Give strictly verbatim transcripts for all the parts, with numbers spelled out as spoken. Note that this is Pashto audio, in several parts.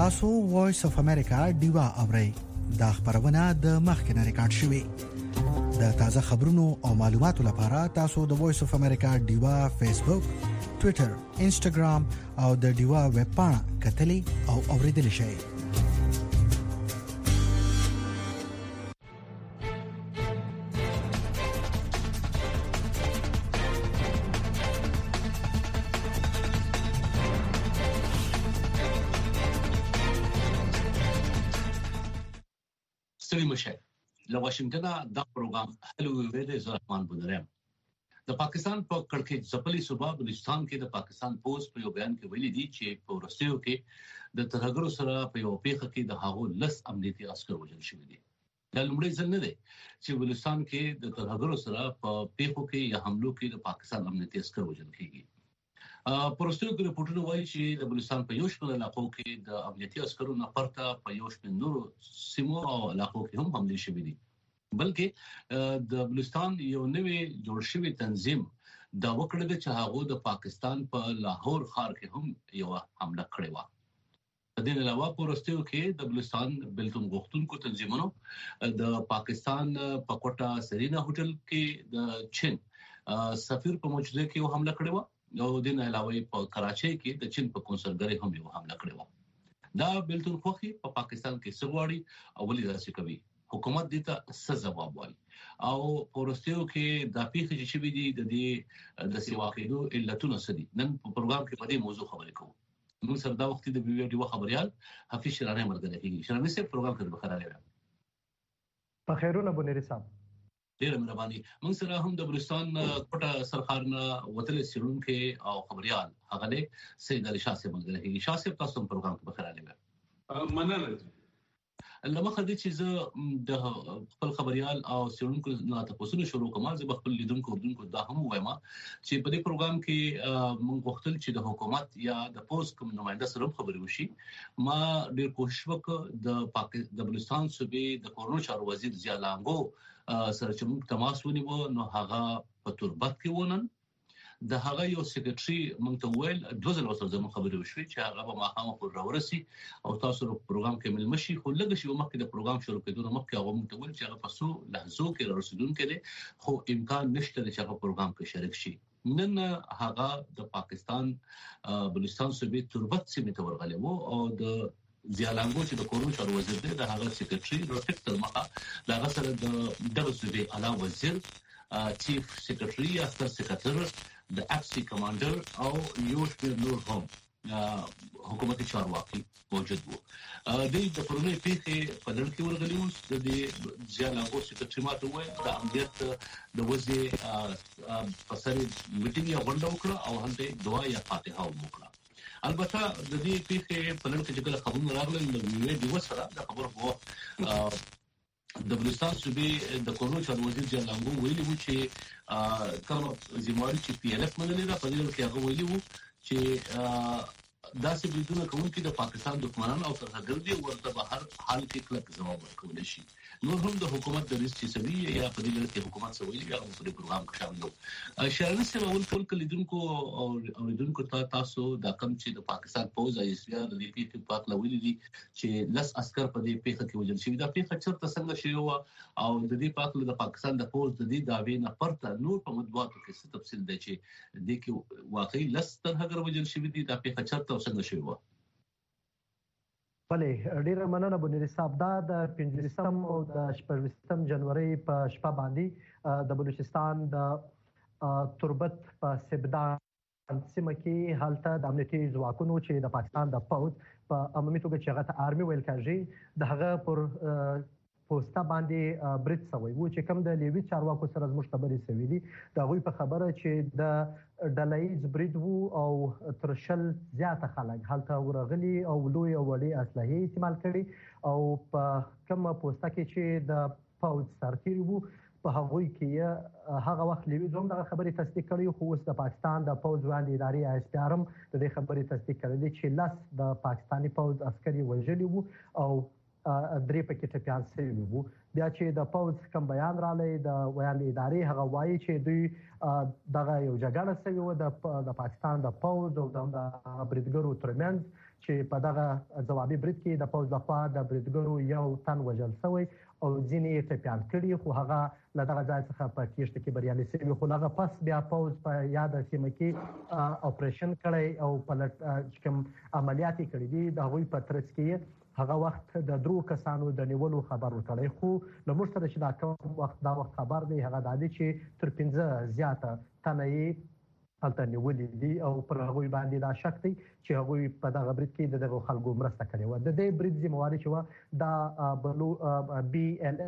تاسو وایس اف امریکا دیوا اورئ دا خبرونه د مخکنه ریکارډ شوې د تازه خبرونو او معلوماتو لپاره تاسو د وایس اف امریکا دیوا فیسبوک ټوئیټر انسټاګرام او د دیوا ویب پاڼه کتلی او اوریدل شئ. له واشنگټن دا پروګرام هلو ویلې زرحمان بنرم د پاکستان په کڑکې ځپلي صوبه بلوچستان کې د پاکستان پوز په یو بیان کې ویلي دي چې په ورسېو کې د ترهګرو سره په یو پیښه کې د هغو لس امنیتي عسكر وژل شوي دي. دا لومړی ځل نه دی چې بلوچستان کې د ترهګرو سره په پیښو کې یا حملو کې د پاکستان امنیتي عسكر وژل کیږي. پرستو کې رپورټونه وایي چې د بلوچستان په یو شمېر علاقو کې د امنیتي عسکرو نه پرته په یو شمېر نورو سیمو او علاقو کې هم حملې شوې دي، بلکې د بلوچستان یو نوې جوړ شوی تنظیم دا وکړل چې هغه د پاکستان په لاهور ښار کې هم یو حمله کړې و. د دې علاوه پرستو کې د بلوچستان بلتون غوښتونکو تنظیمونو د پاکستان په کوټه سرینا هوټل کې د چین سفیر په موجودګۍ کې یو حمله کړې و او د دې علاوه په کراچۍ کې د چین په کنسولګری هم یو حمله کړې و. دا بلتون خوخي په پاکستان کې سغواړي او ولې داسې کوي، حکومت دې ته څه ځواب وایي او پرستو کې د پیښې چې شوې دي د دې د سیوا کېدو علتونه څه دي. نن په پروګرام کې په دې موضوع خبرې کوو. موږ سره دا وخت د ویډیو خبريال حفیظ شرانه مرګره کیږي. شرانه سره پروګرام کې بخیر راغلی. په خیرونه بنری صاحب ډیر مهرباني. موږ سره هم د بلوچستان کوټه سرخارنه وتل سیرون کې او خبريال هغه له سید علي شاه صاحب مرګره کیږي. شاه صاحب تاسو په پروګرام کې بخیر راغلی. مننه. لمخه دې چې زه د خپل خبريال او سیرونکو نه تاسو شروع کوم، زه خپل لیدونکو اردوونکو دا هم وایم چې په دې پروګرام کې موږ غوښتل چې د حکومت یا د پوز کوم نماینده سره خبرې وشي. ما ډېر کوشش وکړ د پاکستان د بلوچستان صوبې د کورونو چارو وزیر ضیا لانګو سره چې موږ تماس ونیو، نو هغه په تربت کې ونن د هغه یو سیکریټري موږ ته ویل دوه ځله وسره زموږ خبرې وشوي چې هغه به ماښام پر راورسي او تاسو په پروګرام کې مل مشي. خو لږ شي مخکې د پروګرام شروع کېدو مخکې هغه موږ ته ویل چې هغه په څو لحظو کې رسیدونکو دي، خو امکان نشته چې هغه پروګرام کې شریک شي. نن هغه د پاکستان بلوچستان صوبې تربت سیمه ته ورغلی وو او د ضیا لانګو چې د کورونو چارو وزیر دی د هغه سیکریټري روټیک تلمخه د هغه سره د دغه صوبې اعلی وزیر چیف سیکریټري یا ستر سیکریټر د اپسي کمانډر او یو شمېر نور هم حکومتي چارواکي موجود وو. د دې پرونی پیښې په لړ کې ورغلي وو. د دې ضیا لانګو سیکریټري ماته وایي د امنیت د وځي په سر میټینګ یې غونډه وکړه او هلته دعا یا فاتحه وکړه. البته د دې پیښې په لړ کې چې کله خبرونه راغلل نو ویې دی وسره د خبر وو د بلوچستان صوبې د کورونو چارو وزیر ضیا لانګو ویلي وو چې کوم ځمواري چې پی ال اف منلې ده په دې کې هغه ویلي وو چې داسې بریدونه کوونکي د پاکستان دښمنان او ترهګر دي ورته به هر حال کې کلک ځواب ورکول شي. نور هم د حکومت د ریس چې سوي یا په دې لړ کې حکومت سوي یا په دې پروګرام کې شامل وو. شرانه سره اول ټول کلیدونکو او اوریدونکو ته تاسو دا کم چې د پاکستان پوز ای اس بي ار د دې پیښې په اړه ویلي دي چې لس عسكر په دې پیښه کې وژل شوي. دا پیښه چیرته څنګه شوې و او د دې په اړه د پاکستان د پوز د دې داوی نه پرته نور په مطبوعاتو کې څه تفصیل دی چې د کې واقعي لس ترهګر وژل شوي دي. دا پیښه چیرته څنګه شوې و؟ بله ډیره مننه بنری صاحب. دا د پنځلسم او د شپږویشتم جنوري په شپه باندې د بلوچستان د تربت په سبدان سیمه کې هلته د امنیتي ځواکونو چې د پاکستان د پوز په عمومي توګه چې هغه ته آرمي ویل کېږي د هغه پر پوسټه باندې برید شوی و چې کوم د لیوي چارواکو سره زموږ خبرې شوې دي د هغوی په خبره چې د ډلهییز برید وو او تر شل زیاته خلک هلته ورغلي او لوی او وړې اسلحې استعمال کړي او په کومه پوسټه کې چې د پوز سرتیري وو په هغوی کې هغه وخت لیوي هم دغه خبرې تصدیق کړي، خو اوس د پاکستان د پوز وړاندې ادارې ای اس پي ار هم د دې خبرې تصدیق کړي چې لس د پاکستاني پوز عسکري وژلي وو او درې پکې ټپیان شوي وو. بیا چې د پوځ کوم بیان رالی د ویاند ادارې هغه وایي چې دوی دغه یو جګړه شوې وه د پاکستان د پوځ او د بریدګرو ترمنځ چې په دغه ځوابي برید کې د پوځ لخوا د بریدګرو یو تن وژل شوی او ځینې یې ټپیان کړي، خو هغه له دغه ځای څخه په تېښته کې بریالي شوي. خو هغه پس بیا پوځ په یاده سیمه کې اپریشن کړی او پلټ چې کوم عملیات یې کړي دي د هغوی په ترڅ کې هغه وخت د درو کسانو د نیولو خبر ورکړی. خو له موږ سره چې دا کوم وخت دا وخت خبر دی هغه دا دی چې تر پنځه زیاته تنه یې هلته نیولي دي او پر هغوی باندې دا شک دی چې هغوی په دغه برید کې د دغو خلکو مرسته کړې وه. د دې برید ذمهواري چې وه دا بلو بي ال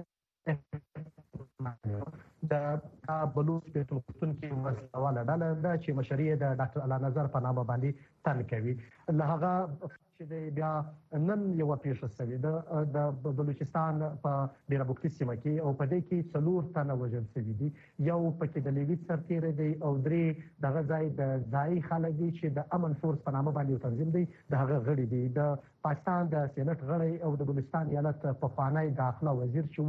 د بلوچ پښتونخوا وسله ډله ده چې مشري یې د ډاکټر الله نظر په نامه باندې تن کوي. له هغه چې دی بیا نن یوه پیښه شوې ده د بلوچستان په ډیره بوکتي سیمه کې او په دې کې څلور تنه وژل شوي دي. یو پکې د لیویس سرتیری دی او درې دغه ځای د ځایي خلک دي چې د امن فورس په نامه باندې یو تنظیم دی د هغه غړي دي. د پاکستان د سینټ غړی او د بلوچستان ایالت پخوانی داخله وزیر چې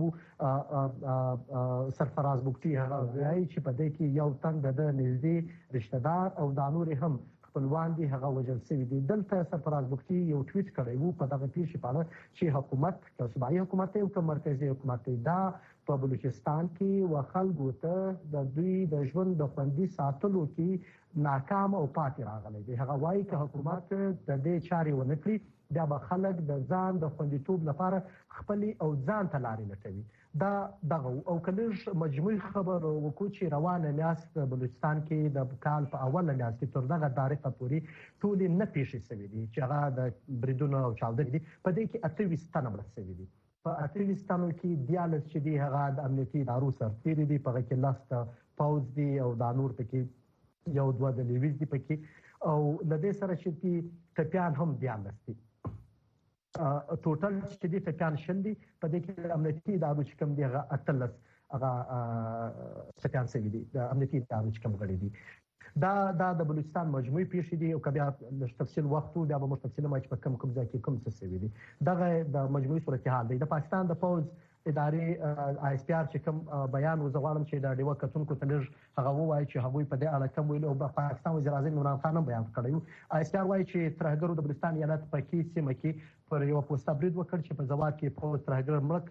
وو سرفراز بوکتي هغه وایي چې په دې کې یو تن د ده نږدې رشته دار او دا نور هم خپلوان دي هغه وژل شوي دي. دلته سرفراز بوکتي یو ټویټ کړی وو په دغه پیښې په اړه چې حکومت که صوبایي حکومت دی او که مرکزي حکومت دی دا په بلوچستان کې و خلکو ته د دوی د ژوند د خوندي ساتلو کې ناکام او پاتې راغلی دی. هغه وایي که حکومت د دې چارې ونه کړي بیا به خلک د ځان د خوندیتوب لپاره خپلې او ځان ته لارې لټوي. دا دغه او که لږ مجموعي خبر وکړو چې روانه میاشت بلوچستان کې د کال په اوله میاشت کې تر دغه تاریخه پورې ټولې نه پیښې شوې دي چې هغه د بریدونو او چاودنې دي. په دې کې اته ویشت تنه مړه شوي دي. په اته ویشت تنو کې دیارلس چې دي هغه د امنیتي ادارو سرتیري دي، په هغه کې لس د پوځ دي او دا نور پکې یو دوه د لیویس دي پکې او له دې سره چې دي ټپیان هم دیارلس دي. ټوټل چې دي ټپیان شل دي. په دې کې امنیتي ادارو چې کوم دي هغه اتلس هغه ټپیان شوي دي د امنیتي ادارو چې کوم غړي دي. دا دا د بلوچستان مجموعي پیښې دي او که بیا لږ تفصیل وخت بیا به موږ تفصیل وایو چې په کوم کوم ځای کې کوم څه شوي دي. دغه د مجموعي صورتحال دی. د پاکستان د پوځ ادارې آی اس پی آر چې کوم بیان و زه غواړم چې د ډیوه کتونکو ته لږ هغه ووایي چې هغوی په دې اړه کوم ویلي او پاکستان وزیر اعظم عمران خان هم بیان کړی و. آی اس پی آر وایي چې ترهګرو د بلوچستان ایالت په کې سیمه کې پر یوه پوسته برید وکړ چې په ځواب کې پوځ ترهګر مړه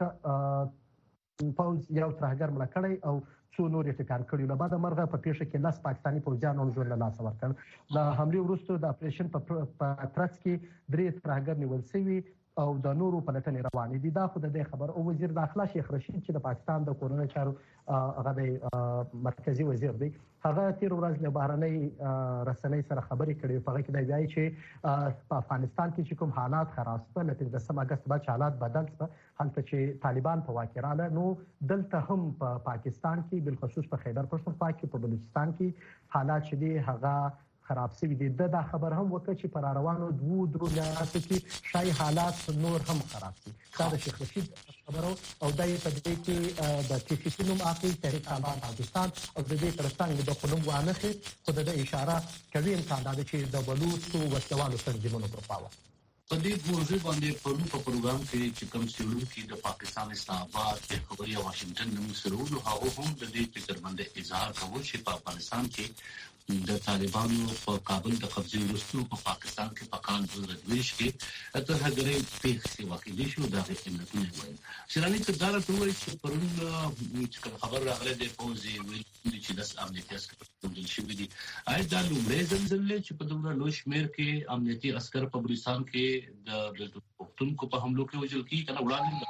کړ پوځ یو ترهګر مړه کړی او څو نور یې ټکان کړي. له بعده مرغه په پیښه کې لس پاکستاني پوځیان هم ژوند له لاسه ورکړ. له حملې وروسته د اپریشن په ترڅ کې درې ترهګر نیول شوي او د نورو پلټنې روانې دي. دا خو د دې خبر او وزیر داخله شیخ رشید چې د پاکستان د کورنۍ چارو هغه د مرکزي وزیر دی هغه تیر ورځ له بهرنۍ رسنۍ سره خبرې کړې. په هغه کې دا وایي چې په افغانستان کې چې کوم حالات خراب شوه له پنځلسم اګست بعد چې حالات بدل شوه هلته چې طالبان په واک کې راغله نو دلته هم په پاکستان کې بالخصوص په خیبر پښتونخوا کې په بلوچستان کې حالات چې دي هغه خراب شوي دي. دا خبر هم وکړه چې پر روانو دوو درو میاشتو کې شاید حالات نور هم خراب شي. دا د شیخ رشید خبرو او دا یې په دې کې د ټي سي سي نوم اخلي تحریک طالبان پاکستان او د دې ترڅنګ د خو نوم وانخلي خو د دې اشاره کوي امکان دا چې د بلوچو وسلوالو تنظیمونو پر خوا په دې موضوع باندې پرون په پروګرام کې چې کوم څېړونکي د پاکستان اسلام آباد د خبري واشنگټن نوم سره ورو هغه هم د دې فکر باندې اظهار کوي چې په افغانستان کې د طالبانو په کابل د قبضې وروسته په پاکستان کې په کال دوه زره دوه کې ترهګرۍ پیښې واقع شو. دا علتونه وایي شیراني کردار ته وایي چې پرون چې خبر راغلی د پوځي ویل چې داس امنیتي عسکر ټول شوي دي. آیا دا لومړی ځل دی چې په دومره لوی شمېر کې امنیتي عسکر په بلوچستان کې د پښتونخوا په حملو کې وژل کېږي که نه وړاندې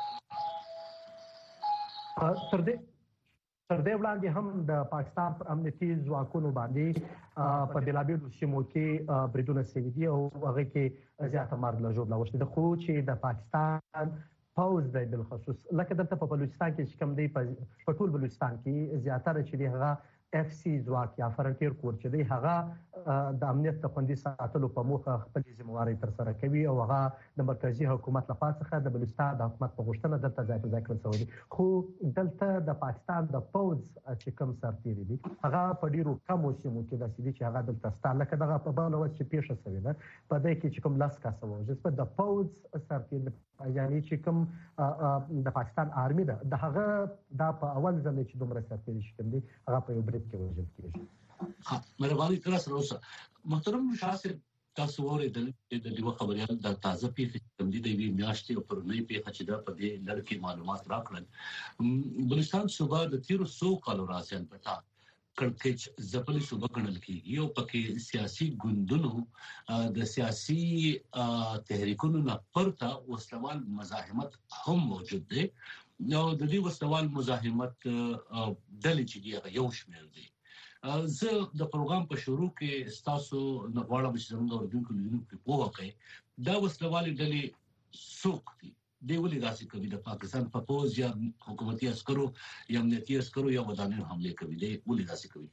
تر دې تر دې وړاندې هم د پاکستان پر امنیتي ځواکونو باندې په بېلابېلو سیمو کې بریدونه شوي دي او هغه کې زیاته مرګ له ژوبله اوښتې ده. خو چې د پاکستان پوځ دی بالخصوص لکه دلته په بلوچستان کې چې کوم دی په ټول بلوچستان کې زیاتره چې دی هغه اف سی ځواک یا فرنټیر کور چې دی هغه د امنیت د خوندي ساتلو په موخه خپل ذمہواري تر سره کوي او هغه د مرکزی حکومت لخوا څخه د بلوچستان د حکومت په غوښتنه دلته ځای په ځای کړل شوی دی. خو دلته د پاکستان د پوز چې کوم سرتیري دي هغه په ډیرو کمو سیمو کې د سیدي چې هغه دلته ستاسو لکه دغه په بل وخت چې پیښه شوې ده په دې کې چې کوم لاس کاسه وو چې د پوز سرتیري یعنی چې کوم د پاکستان آرمي ده د هغه د په اول ځل چې دومره سرتیري شته دي هغه په یو برید کې وژل کېږي. ها مهرباني تر سره اوسه محترم شاسر تاسو ورېدل د دې خبريال د تازه پیښې کوم دي د وی میاشتې او پرونی پیښه چې دا په دې لړ کې معلومات راکړل. بلوچستان صوبه د تیرو سو کالو راځي پتا کړکېچ ځپلې صوبه ګڼل کېږي او پکې سیاسي ګوندونو د سیاسي تحریکونو نه پرته وسلوال مزاحمت هم موجود دی. نو د دې وسلوال مزاحمت ډلې چې دی هغه یو شمېر دی. زه د پروګرام په شروع کې تاسو نغواړم چې زموږ اوریدونکو لیدونکو په پوهه کې دا وسلوال ډلې څوک دي دی ولې داسې کوي د پاکستان په پوز یا حکومتي عسکرو یا امنیتي عسکرو یا ودانیو حمله کوي دی ولې داسې کوي.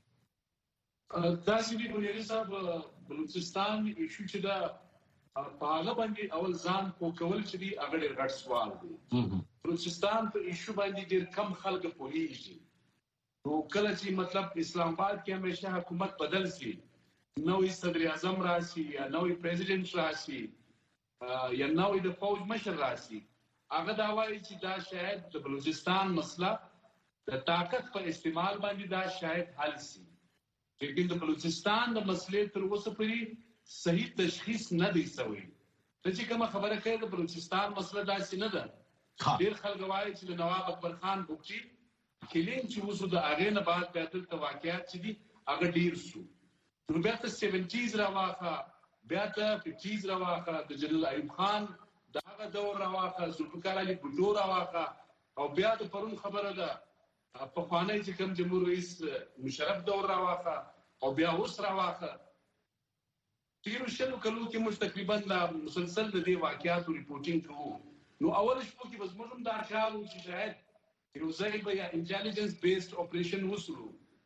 داسې دی بنيري صاحب بلوچستان ایشو چې دا په هغه باندې اول ځان کو کول چې دی هغه ډېر غټ سوال دی. بلوچستان په ایشو باندې ډېر کم خلک پوهیږي. نو کله چې مطلب اسلام آباد کې همیشه حکومت بدل شي نوې صدر اعظم راشي یا نوې پریزیدنت راشي یا نوې د فوج مشر راشي هغه دا وایي چې دا شاید د بلوچستان مسله د طاقت په استعمال باندې دا شاید حل شي. لیکن د بلوچستان د مسلې تر اوسه پورې صحیح تشخیص نه دی شوی. ته چې کومه خبره کوي د بلوچستان مسله داسې نه ده. ډېر خلک وایي چې د نواب اکبر خان بوکچي کلین چې وسو د هغې نه بعد بیا دلته واقعیات چې دي هغه ډېر شو. نو بیا ته سیونټیز راواخه بیا ته ففټیز راواخه د جنرال ایوب خان د هغه دور راواخه ذوالفقار علي بوټو راواخه او بیا د پرون خبره ده پخوانی چې کوم جمهور رئیس مشرف دور راواخه او بیا اوس راواخه. تیرو شلو کلو کې موږ تقریبا د مسلسل د دې واقعاتو ریپورټینګ کوو. نو اول شپو کې بس موږ هم دا خیال و چې شاید یو ځای به یا انټیلیجنس بیسډ اپریشن وسلو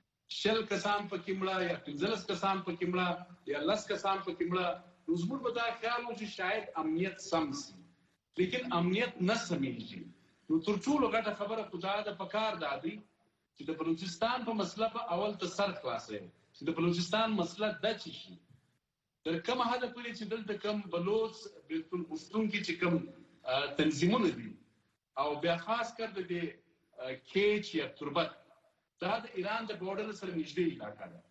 شل کسان پکې مړه یا پنځلس کسان پکې مړه یا لس کسان پکې مړه. نو زموږ به دا خیال و چې شاید امنیت سم شي لیکن امنیت نه سمېږي. نو تر ټولو غټه خبره خو دا ده پکار دا دی چې د بلوچستان په مسله په اول ته سر خلاصوي چې د بلوچستان مسله دا چې شي تر کومه حده پورې چې دلته کوم بلوچ بلکل غوښتونکي چې کوم تنظیمونه دي او بیا خاص کر د دې کیچ یا تربت دا د ایران د بورډر سره نږدې علاقه ده.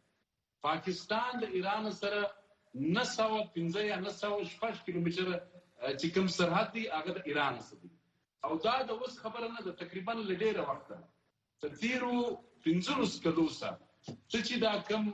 پاکستان د ایران سره نه سوه پنځه یا نه سوه شپږ کیلومتره چې کوم سرحد دی هغه د ایران سره دی او دا د اوس خبره نه ده تقریبا له ډېره وخته تر تیرو پنځلسو کلو څخه څه چې دا کوم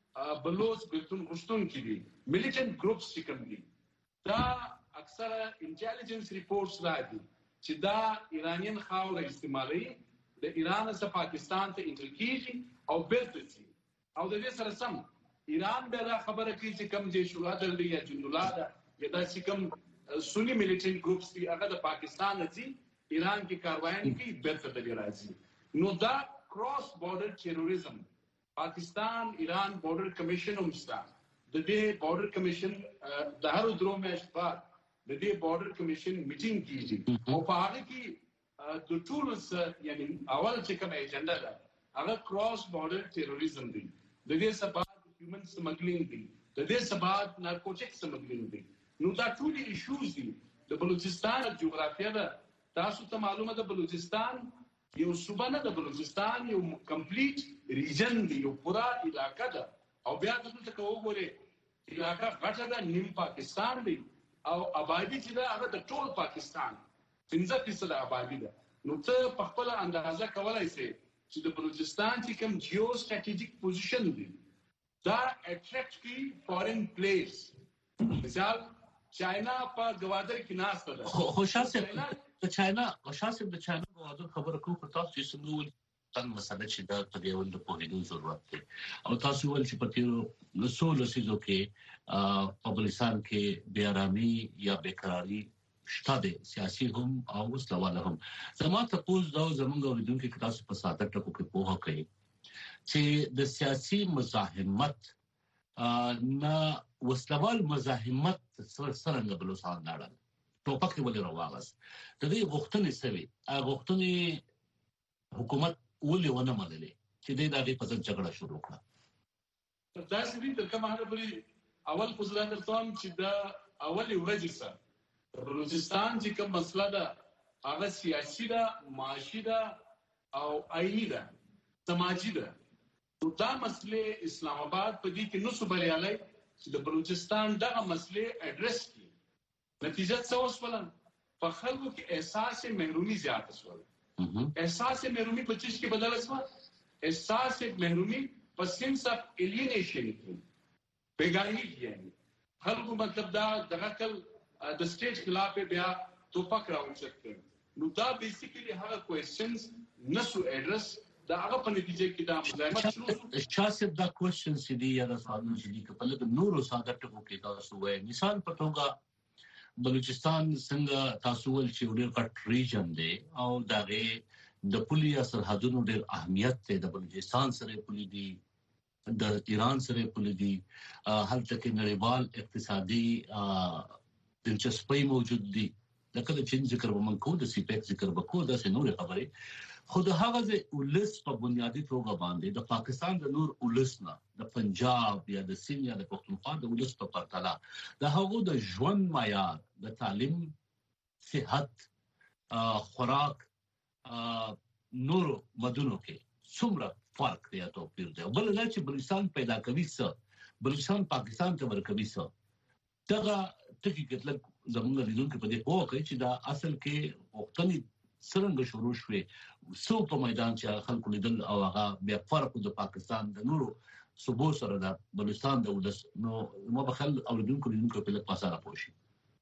بلوچ بلتون غوښتونکي دي میلیټنټ ګروپس چې کوم دي دا اکثره انټیلیجنس ریپورټس راځي چې دا ایرانین خاوره استعمالوي د ایران څخه پاکستان ته انټر کیږي او بیرته ځي او د دې سره سم ایران به دا خبره کوي چې کوم جیش العدل دی یا جند الله ده یا داسې کوم سنی میلیټنټ ګروپس دي هغه د پاکستان نه ځي ایران کې کاروایي کوي بیرته دلته راځي. نو دا کراس بورډر ټیرریزم پاکستان ایران بورډر کمیشن هم شته. د دې بورډر کمیشن د هر درو میاشتو بعد د دې بورډر کمیشن میټینګ کیږي او په هغه کې د ټولو سره یعنی اول چې کوم ایجنډا ده هغه کراس بورډر ټیرریزم دی. د دې سبب هیومن سمګلینګ دی د دې سبب نارکوټیک سمګلینګ دی. نو دا ټول ایشوز دي. د بلوچستان جغرافیه ده تاسو ته معلومه ده بلوچستان یو صوبه نه ده بلوچستان یو کمپلیټ ریجن دی یو پورا علاقه ده او بیا دلته کو وګوره علاقه غټه ده نیم پاکستان دی او آبادی چې ده هغه د ټول پاکستان پنځه فیصد آبادی ده. نو ته په خپل اندازه کولای شې چې د بلوچستان چې کوم جیو سټریټیجیک پوزیشن دی دا اټریکټ کی فورن پلیس مثال چاینا په گوادر کې ناشته ده خو شاسه د چاینا او شاسه د چاینا گوادر خبره کوم په تاسو چې څنګه ول تن مسله چې دا په یو ډول په هیڅ ضرورت دی او تاسو ول چې په تیرو رسول سيزو کې په بلوچستان کې بے آرامي یا بیقراری شته دي سیاسي هم او وسلواله هم. زموږ ته پوز دا زموږ اوریدونکو کې تاسو په ساده ټکو کې پوهه کوي چې د سیاسي مزاحمت نه وسلوال مزاحمت سره څنګه بلوچستان لاړل ټوپک ولې راوغاست د دې غوښتنې سوي غوښتنې حکومت ولې ونه منلې چې د دې په ځای جګړه شروع کړه دا سړي تر کومه حد پورې اول خزران درتون چې دا اول ورځ سره بلوچستان چې کوم مسله ده هغه سیاسي ده معاشي ده او آئینی ده سماجی ده دا مسله اسلام آباد په دې کې نو صبریالي چې د بلوچستان دغه مسله اډریس کړي نتیجه څه وسوله په خلکو کې احساس محرومي زیات شول احساس محرومي په چیز کې بدل شو احساس محرومي په سنس اف الینیشن کې بیگانی یعنی خلکو مطلب دا دغه کل د سټیج خلاف بیا توپک راوچت نو دا بیسیکلی هغه کوېسچنز نسو اډرس دا هغه په نتیجه کې دا مزاحمت شروع شاسب دا کوېسچنز دي یا دا سوالونه دي چې په لږ نورو ساده ټکو کې تاسو وایي مثال په توګه بلوچستان څنګه تاسو ول چې ډېر کټ ریجن دی او دغه د پولي سرحدونو ډېر اهمیت دی د بلوچستان سره پولي دی د ایران سره پولي دی هلته کې نړیوال اقتصادي دلچسپي موجود دي لکه د چین ذکر ومنکو د سی پیک ذکر وکړو دا څه نور خبره خود هغه د ولس په بنیادی توګه باندې د پاکستان د نور ولس نه د پنجاب یا د سین یا د پښتونخوا د ولس په پرتله د هغو د ژوند معیار د تعلیم صحت خوراک نور مدونو کې څومره فرق دی او توپیر دی بل نه چې بلوچستان پیدا کوي څه بلوچستان پاکستان ته ورکوي څه دغه ټکی کتل زموږ لیدونکو په دې پوه کوي چې دا اصل کې وختنی څنګه شروع شوه سو په میدان چې خلکو لیدل او هغه بیا فرق د پاکستان د نورو صوبو سره د بلوچستان د ولس نو ما بخل اوریدونکو لیدونکو په لږ پاساره پوښي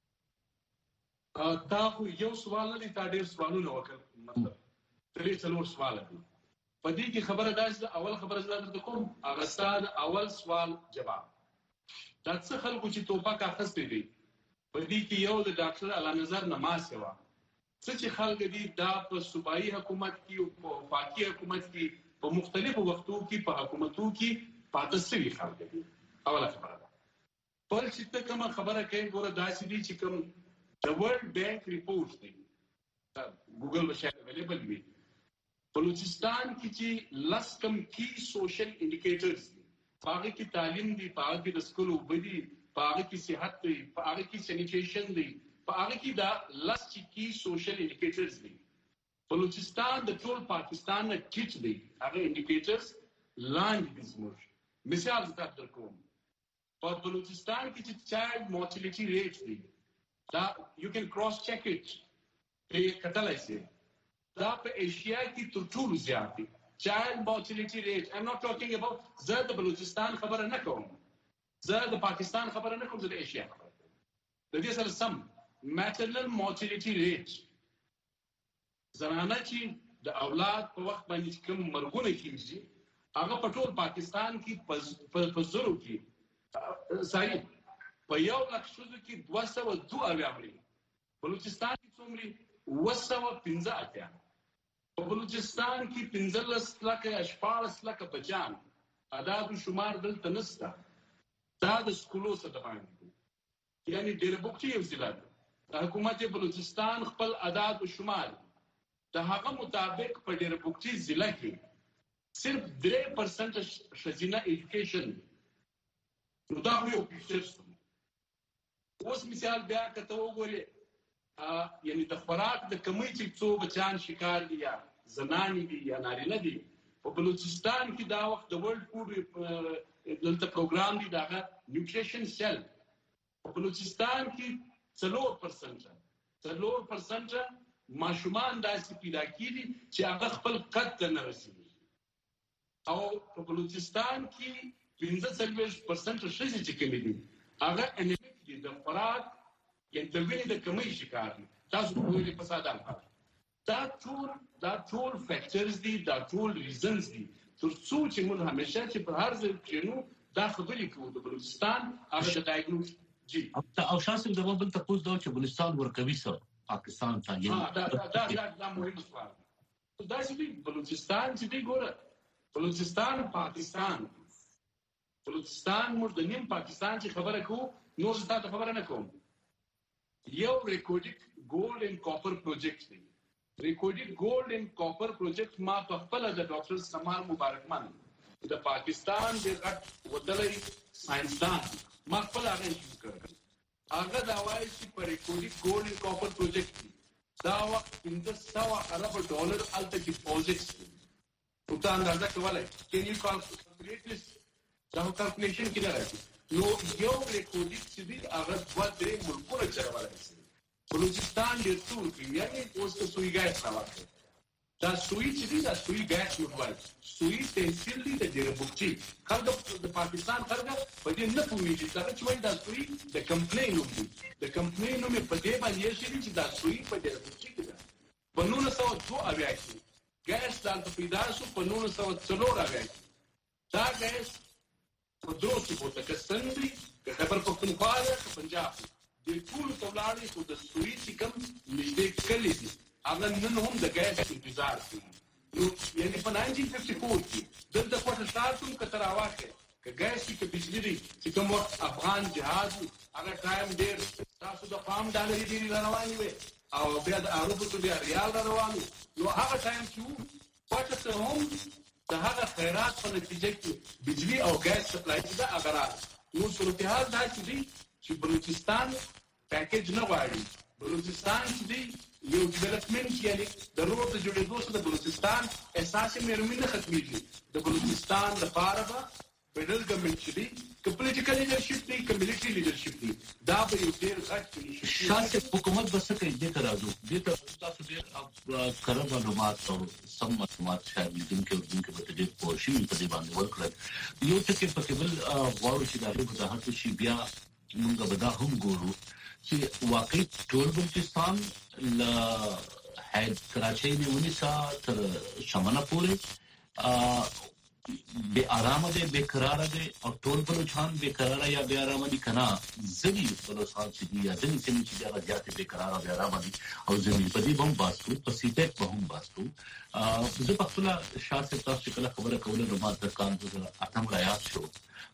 دا خو یو سوال نه تا ډیر سوالونه وکړ مطلب درې څلور سوال دي په دې کې خبره ده چې اول خبره زړه د کوم هغه ستاد اول سوال جواب دا څه خلکو چې توپک اخستې دي په دې کې یو د ډاکټر اعلی نظر نماز سوا څه چې خلک دي دا په صوبایي حکومت کې او په وفاقي حکومت کې په مختلفو وختو کې په حکومتو کې پاتې شوي خلک دي اوله خبره ده بل چې ته کومه خبره کوي ګوره داسې دي چې کوم د ورلد بانک ریپورټ دی ګوګل باندې اویلیبل وي بلوچستان کې چې لس کم کی سوشل انډیکیټرز دي هغه کې تعلیم دي هغه کې د سکول وبدي هغه کې صحت دی هغه کې سینیټیشن دی هغه کې دا لس کی سوشل انډیکیټرز دي بلوچستان د ټول پاکستان نه ټیټ دی هغه انډیکیټرز لاندې دي زموږ مثال زه درکوم په بلوچستان کې چې چایلډ مورټیلیټي ریټ دی دا یو کین کراس چیک اټ په کتلای شي دا په ایشیا کې تر ټولو زیات دی چایلډ مورټیلیټي ریټ آی ایم ناٹ ټاکینګ اباوت زه د بلوچستان خبره نه کوم زه د پاکستان خبره نه کوم زه د ایشیا خبره کوم د دې سره سم maternal mortality rate زنانه چې د اولاد په وخت باندې کوم مرګونه کیږي هغه په ټول پاکستان کې په زرو کې صحیح په یو لک شوزو کې دوه سوه دوه اویا مړي بلوچستان کې څومره اوه سوه پنځه اتیا په بلوچستان کې پنځلس لکه شپاړس لکه بچیان اعداد و شمار دلته نشته دا د سکولو څخه باندې یعنی ډېر بوختي یو ضلع د حکومت بلوچستان خپل اعداد و شمار د هغه مطابق په ډېر بوختي ضلع کې صرف درې پرسنټ ښځینه ایجوکیشن نو دا یو اوس مثال بیا کته وګورئ یعنی د خوراک د کمی چې څو بچان شکار دي یا زنانې دي یا نارینه دي په بلوچستان کې دا وخت د ورلد فود دلته پروګرام دی دغه نیوټریشن سیل په بلوچستان کې څلور پرسنټ څلور پرسنټ ماشومان داسې پیدا کیږي چې هغه خپل قد ته نه رسیږي او په بلوچستان کې پنځه څلوېښت پرسنټ ښځې چې کومې دي هغه انیمیک دي د خوراک یعنې د وینې د کمۍ شکار دي تاسو په ویلې په ساده الفاظ دا ټول دا ټول فیکټرز دي دا ټول ریزنز دي تر څو چې موږ همیشه چې په هر ځای کې نو دا خبرې کوو د بلوچستان هغه د ډایګنوز جی او شاسم د بل تاسو دا چې بلوچستان ورکوي څه پاکستان ته یعنی دا دا دا دا مهم سوال دا چې بلوچستان چې دی ګوره بلوچستان پاکستان بلوچستان موږ د نیم پاکستان چې خبره کوو نور څه خبره نه کوم. یو ریکورډډ ګولډ اینڈ کاپر پروجیکټ دی. ریکورډډ ګولډ اینڈ کاپر پروجیکټ ما په خپل د ډاکټر سمال مبارکمان د پاکستان د غټ وتلې ساينسدان ما خپل هغه شروع کړ. هغه دا وایي چې په ریکورډډ ګولډ اینڈ کاپر پروجیکټ دا وخت پنځه سوه ارب ډالر الته ډیپوزټ دي. نو دا اندازه کولای کین یو کالکولیټ لیست دا کالکولیشن کې راځي. نو یو ریکورډډ چې دی هغه دوه درې ملکونه چلولای شي. بلوچستان ډېر ټول کې یعنی اوس ته سوی ګاز راوړي. دا سوی چې دی دا سوی ګاز وایي. سوی تحصیل دی د ډیربوکچي خلک د پاکستان خلک په دې نه پوهېږي دا چې وایي دا سوی د کمپنۍ نوم دی. د کمپنۍ نوم په دې باندې شي چې دا سوی په ډیربوکچي کې ده. په نولس سوه دوه اویا کې ګاز دلته پیدا شو. په نولس سوه څلور اویا کې دا ګاز په درو صوبو ته که سند دی که خیبر پښتونخوا ده که پنجاب د ټولو ته ولاړې خو د سوی چې کوم نږدې کلي دي هغه نن هم د ګاز انتظار کوي. نو یعنی په ناینټین ففټي فور کې دلته کوټه ښار کوم که ته راواخلې که ګاز شي که بجلي دی چې کوم وخت افغان جهاد هغه ټایم ډېر تاسو د پام ډالرې ډېرې را روانې وې او بیا د اروپا څخه بیا ریال را روان و. نو هغه ټایم چې وو کوټه ته هم د هغه خیرات په نتیجه کې بجلي او ګاز سپلای چې ده هغه راغی. نو صورتحال دا چې دی چې بلوچستان پیکیج نه غواړي. بلوچستان چې دی یو ډیولپمنٹ یعنی د روډ د جوړېدو سره د بلوچستان احساس مېرمنې نه ختمېږي. د بلوچستان لپاره به فیډرل ګورنمنټ چې دی که پولیټیکل لیډرشپ دی که ملیټري لیډرشپ دی دا به یو ډېر غټ شاسې حکومت به څه کوي دې ته راځو. دې ته تاسو ډېر کره معلومات او سم معلومات شاید لیدونکي اورېدونکي به ډېر پوه شوي په دې باندې ورکړل. یو ټکي پکې بل غواړو چې د هغې وضاحت وشي. بیا موږ به دا هم ګورو چې واقعي ټول بلوچستان له حید کراچۍ نه ونیسه تر شمنه پورې بے آرامه دی بے قراره دی او ټول بلوچستان بے قراره یا بے آرامه دي که نه ځینې بلوچستان چې دي یا ځینې سیمې چې دي هغه زیاتې بې قراره بې آرامه دي او ځینې په دې به هم بحث کوو. په سی ټیک به هم بحث کوو. زه په خپله شاه صاحب تاسو چې کله خبره کوله نو ما د کال دوه زره اتم را یاد شو.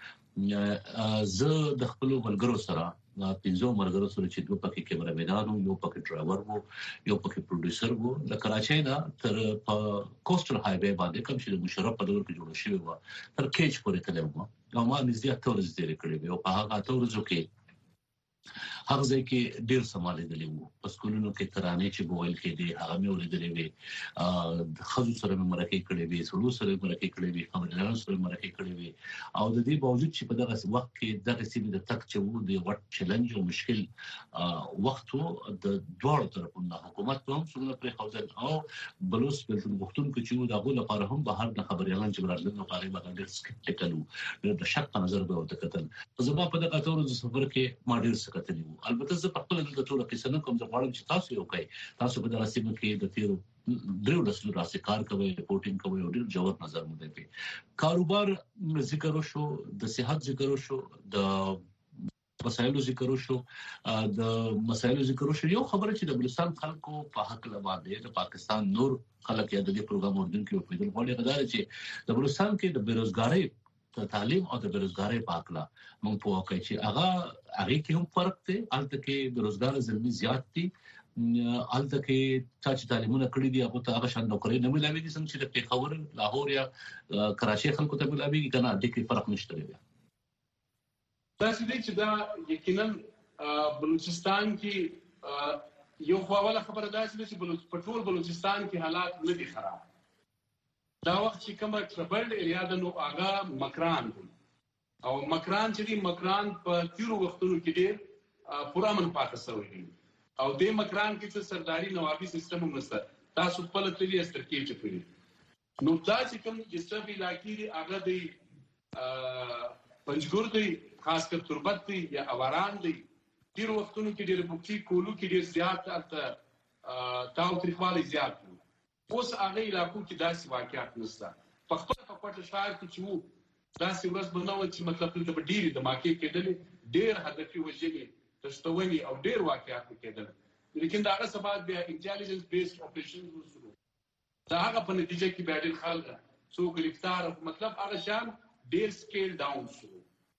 زه د خپلو ملګرو سره پنځو ملګرو سره چې دوه پکې کیمرامینان وو یو پکې ډرایور وو یو پکې پروډوسر وو د کراچۍ نه تر په کوسټل های وے باندې کوم چې د مشرف په دور کې جوړ شوی و تر کېچ پورې تللی وو. نو ما نږدې اته ورځې تېرې کړې وې او په هغه اته ورځو کې هغه ځای کې ډېر څه ما لیدلي وو. په سکولونو کې ترانې چې به ویل کېدې هغه مې اورېدلې وې. د ښځو سره مې مرکې کړې وې سړو سره مې مرکې کړې وې خبریالانو سره مې مرکې کړې وې. او د دې باوجود چې په دغه وخت کې دغه سیمې د تګ چې وو د غټ چلنج او مشکل وخت و د دواړو طرفونو حکومت هم څومره پرېښودل او بلوچ بېلتون غوښتونکو چې وو د هغو لپاره هم بهر نه خبریالان چې به راتلل نو هغوی به ډېر سکپټیکل وو. ډېر د شک په نظر به ورته کتل. زما په دغه اته ورځو سفر کې ما ډېر څه کتلي وو. البته زه په خپله دلته ټوله قصه نه کوم. زه غواړم چې تاسو یې وکړئ. تاسو په دغه سیمه کې د تېرو درېو لسلو راهیسې کار کوئ رپورټینګ کوئ او ډېر ژور نظر مو دی پرې. کاروبار ذکر وشو د صحت ذکر وشو د مسایلو ذکر وشو د مسایلو ذکر وشو. یو خبره چې د بلوچستان خلکو په حق باندې د پاکستان نور خلک یا د دې پروګرام اورېدونکي وپوهېدل غواړي هغه دا دی چې د بلوچستان کې د بېروزګارۍ د تعلیم او د بېروزګارۍ په هکله موږ پوه کړئ چې هغه هغې کې هم فرق دی. هلته کې بېروزګاره زلمي زیات دي. هلته کې چا چې تعلیمونه کړي دي هغو ته هغه شان نوکرۍ نه میلاوېږي څنګه چې د پېښور لاهور یا کراچۍ خلکو ته میلاوېږي که نه دې کې فرق نشته دی. داسې دی چې دا یقینا بلوچستان کې یو خو اوله خبره داسې ده چې په ټول بلوچستان کې حالات نه دي خراب. دا وخت چې کومه ټربلډ ایریا ده نو هغه مکران دی او مکران چې دی مکران په تیرو وختونو کې ډېر پرامن پاتې شوی دی او دې مکران کې څه سرداري نوابي سیستم هم نشته. تاسو خپله تللي یاست تر کېچه پورې. نو دا چې کوم ډسټرب علاقې دي هغه دی پنجګور دی خاص کر تربت دی یا اواران دی. تیرو وختونو کې ډېر بوکي کولو کې ډېر زیات هلته تاو تریخوالی زیات دی. اوس هغه علاقو کې داسې واقعات نشته. په خپله په کوټه ښار کې چې وو داسې ورځ به نه وه چې مطلب دلته به ډېرې دماکې کېدلې ډېر هدفي وژنې تښتونې او ډېر واقعات به کېدل. لیکن د هغه څه بعد بیا انټیلیجنس بیسډ اپریشنز وشروع. د هغه په نتیجه کې بیا ډېر خلک څوک ګرفتار مطلب هغه شیان ډیر سکیل ډاون شو.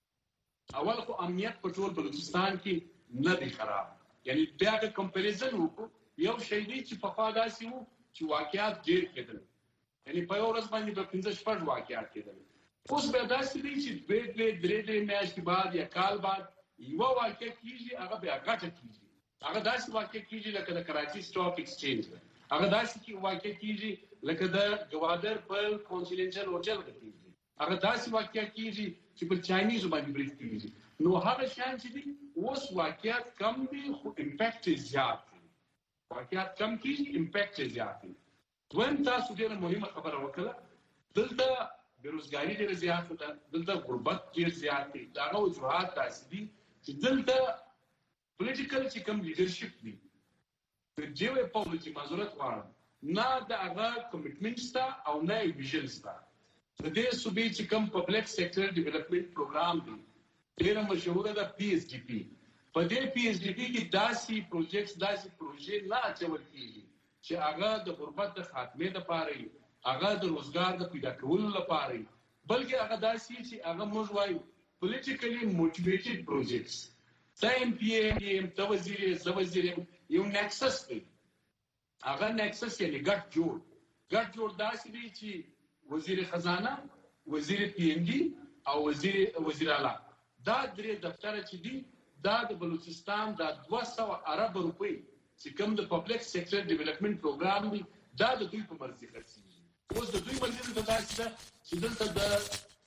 اول خو امنیت په ټول بلوچستان کې نه دی خراب، یعنی بیا د کمپیریزن وکړو یو شی دی چې په خوا داسې وو چې واقعیات ډیر کېدل، یعنی په یو ورځ باندې به پنځه شپږ واقعیات کېدل. اوس به داسې دی چې دوې دوې درې درې میاشتې بعد یا کال بعد یوه واقعه کېږي، هغه بیا ګټه کېږي. هغه داسې واقع کېږي لکه د کراچي سټاک ایکسچینج ده، هغه داسې واقع کېږي لکه د ګوادر په کونټیننټل هوټل کې کېږي، هغه داسې واقع کېږي چې په چاینیزو باندې برید کېږي. نو هغه شیان چې دي اوس واقعیت کم دي خو امپیکټ یې زیات دی. واقعیت کم کېږي، امپیکټ یې زیات دی. دویم تاسو ډېره مهمه خبره وکړه، دلته بېروزګاري ډېره زیاته ده، دلته غربت ډېر زیات دی. د هغه وجوهات داسې دي چې دلته پولیټیکل چې کوم لیډرشپ دی د جیو پالیټي معذرت غواړم نه د هغه کمیټمنټ شته او نه یې ویژن شته. د دې صوبې چې کوم پبلک سیکټر ډیولپمنټ پروګرام دی ډېره مشهوره ده پی ایس ډي پی. په دې پی ایس ډي پی کې داسې پروجیکټس داسې پروژې نه اچول کېږي چې هغه د غربت د خاتمې لپاره وي، هغه د روزګار د پیدا کولو لپاره وي، بلکې هغه داسې چې هغه موږ وایو پولیټیکلی موټیویټډ پروجیکټس. دا ایم پی ایم ته وزیر زه وزیر یو نیکسس دی، هغه نیکسس یعنی ګډ جوړ ګډ جوړ داسې دی چې وزیر خزانه، وزیر پی ایم ډي او وزیر وزیر اعلی دا درې دفتره چې دي دا د بلوچستان د دوه سوه ارب روپۍ چې کوم د پبلک سیکټر ډیولپمنټ پروګرام دی دا د دوی په مرضي خرڅېږي. اوس د دوی مرضي ته داسې ده چې دلته د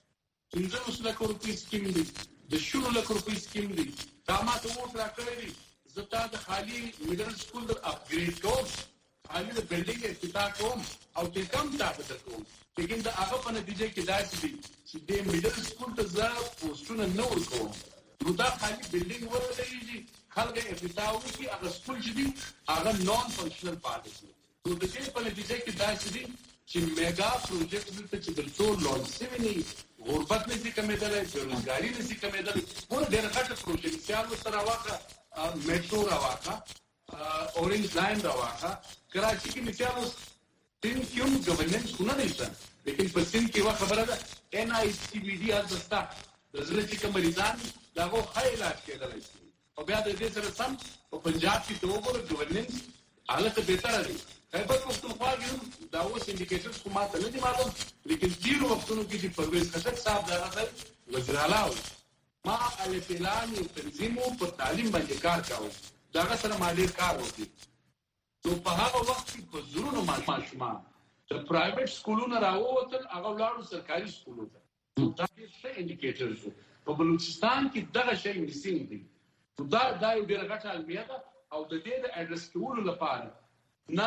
پنځلس لکو روپۍ سکیم دی، د شلو لکو روپۍ سکیم دی. دا ما ته ووټ راکړی دی، زه تا د خالي میډل سکول در اپګریډ کوم، خالي د بلډینګ افتتاح کوم او ټیکم تا ته درکوم. لیکن د هغه په نتیجه کې داسې دی چې د میډل سکول ته زه پوسټونه نه ورکوم، نو دا خالي بلډینګ ورلېږي، خلک افتتاح وکړي، هغه سکول چې دی هغه نان فنکشنل پاتې شي. نو د دې په نتیجه کې داسې دی چې میګا پروجیکټ دلته چې تر څو لانچ شوي نه وي، غربت نه شي کمېدلی، بېروزګاري نه شي کمېدلی. موږ ډېره غټه پروژه مثال ورته راواخله، میټرو راواخله، اورنج لاین راواخله. کراچي کې مثال اوس سند کې هم ګورننس خو نه دی شته، لیکن په سند کې یوه خبره ده این آی سی بي ډي هلته شته، د زړه چې کوم مریضان د هغو ښه علاج کېدلی شي. او بیا د دې سره سم په پنجاب کې ته وګوره ګورننس هلته بهتره دی. خیبر پښتونخوا کې هم دا اوس انډیکیټرز خو ما ته نه دي معلوم، لیکن ډېرو وختونو کې چې پرویز خټک صاحب د هغه ځای وزیر اعلی و، ما الف لام یو تنظیم و پر تعلیم باندې کار کاوه، د هغه سره ما ډېر کار وکړي. نو په هغه وخت کې په زرونو ماشومان د پرایویټ سکولونو راووتل، هغه ولاړو سرکاري سکولو ته. نو دا ډېر ښه انډیکیټرز و. په بلوچستان کې دغه شی مسینګ دی. نو دا دا یو ډېره غټه المیه ده او د دې د اډرس کولو لپاره نه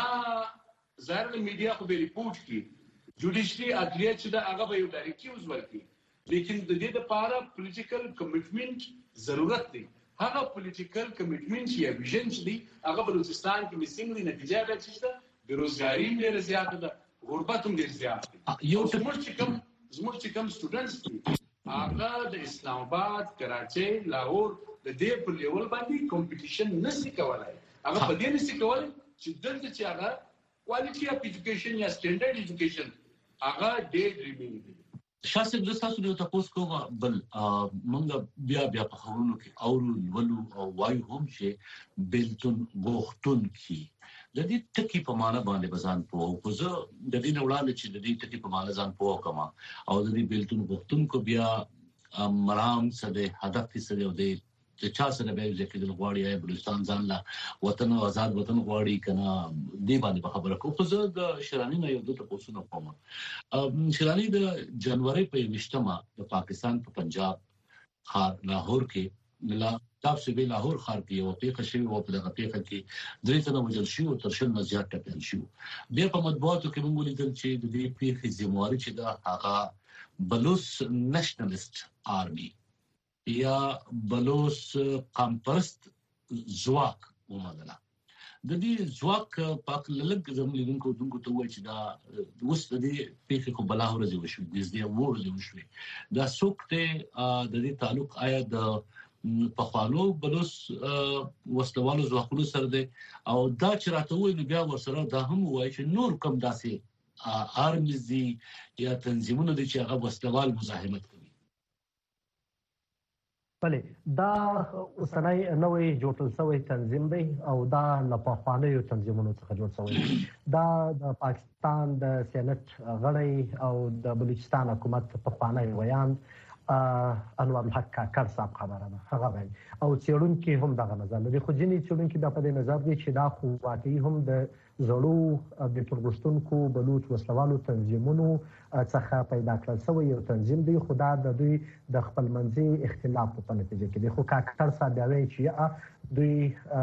ظاهر د میډیا خو به ریپورټ کړي، جوډیشري عدلیه چې ده هغه به یو ډایرکټیوز ورکړي، لیکن د دې دپاره پولیټیکل کمیټمنټ ضرورت دی. هغه پولیټیکل کمیټمنټ یا ویژن چې دی هغه بلوچستان کې مسینګ دی. نتیجه بیا څه شته؟ بېروزګاري هم ډېره زیاته ده، غربت هم ډېر زیات دی. یو زموږ چې کوم زموږ چې کوم سټوډنټس دي هغه د اسلام آباد، کراچۍ، لاهور د دې په لیول باندې کمپټیشن نشي کولی. هغه په دې نشي کولی چې دلته چې هغه کوالټي اف ایجوکیشن یا سټینډرډ ایجوکیشن هغه ډېر ډریمینګ دی. شاسب زه تاسو ته تاسو کوم بل مونږ بیا بیا په خبرونو کې اورو ولو او وایو هم چې بلتون غوښتون کی د دې ټکی په معنا باندې بزان په او زه د دې وړاندې چې د دې ټکی په معنا ځان په کما او د دې بلتون غوښتون کو بیا مرام سره هدف سره او د چې چا سره به ځکه د غواړي یا بلوچستان ځان لا وطن او آزاد وطن غواړي کنه دی باندې خبره کوم. خو زه د شرانی نه یو د تاسو نه کوم. شرانی د جنوري په یوشتمه د پاکستان په پنجاب خار لاهور کې ملا تاسو به لاهور خار کې یو پیښه شوی او په دغه پیښه کې درې تنه وژل شو او تر شل نه زیات ټپيان شو. بیا په مطبوعاتو کې موږ لیدل چې د دې پیښې ذمہواری چې دا هغه بلوچ نېشنلست آرمي یا بلوچ قامپرست ځواک ومنله. د دې ځواک پاک لږ زموږ دونکو ته وایي چې دا اوس د دې پیښې خو بلا ورځې وشوې، د دې ورځې وشوې. دا څوک ته د دې تعلق آیا د پخوانو بلوچ وسلوالو ځواکونو سره دی او دا چې راته وایي بیا ورسره دا هم وایي چې نور کوم داسې آرمز دي یا تنظیمونه دي چې هغه وسلوال مزاحمت کوي. بلې دا اوسنی نوی جوړ شوی تنظیم دی او دا له پخوانیو تنظیمونو څخه جوړ شوی دی. دا د پاکستان د سینټ غړی او د بلوچستان حکومت پخوانی ویان انوار الحق کاکړ صاحب خبره ده، هغه وایي او څېړونکي هم دغه نظر لري. خو ځینې څېړونکي بیا په دې نظر دي چې دا خو واقعي هم د زړو بېلتون غوښتونکو بلوچ وسلوالو تنظیمونو څخه پیدا کړل شوی یو تنظیم دی، خو دا د دوی د خپلمنځي اختلاف په نتیجه کې دی. خو کاکړ صاحب بیا وایي چې دوی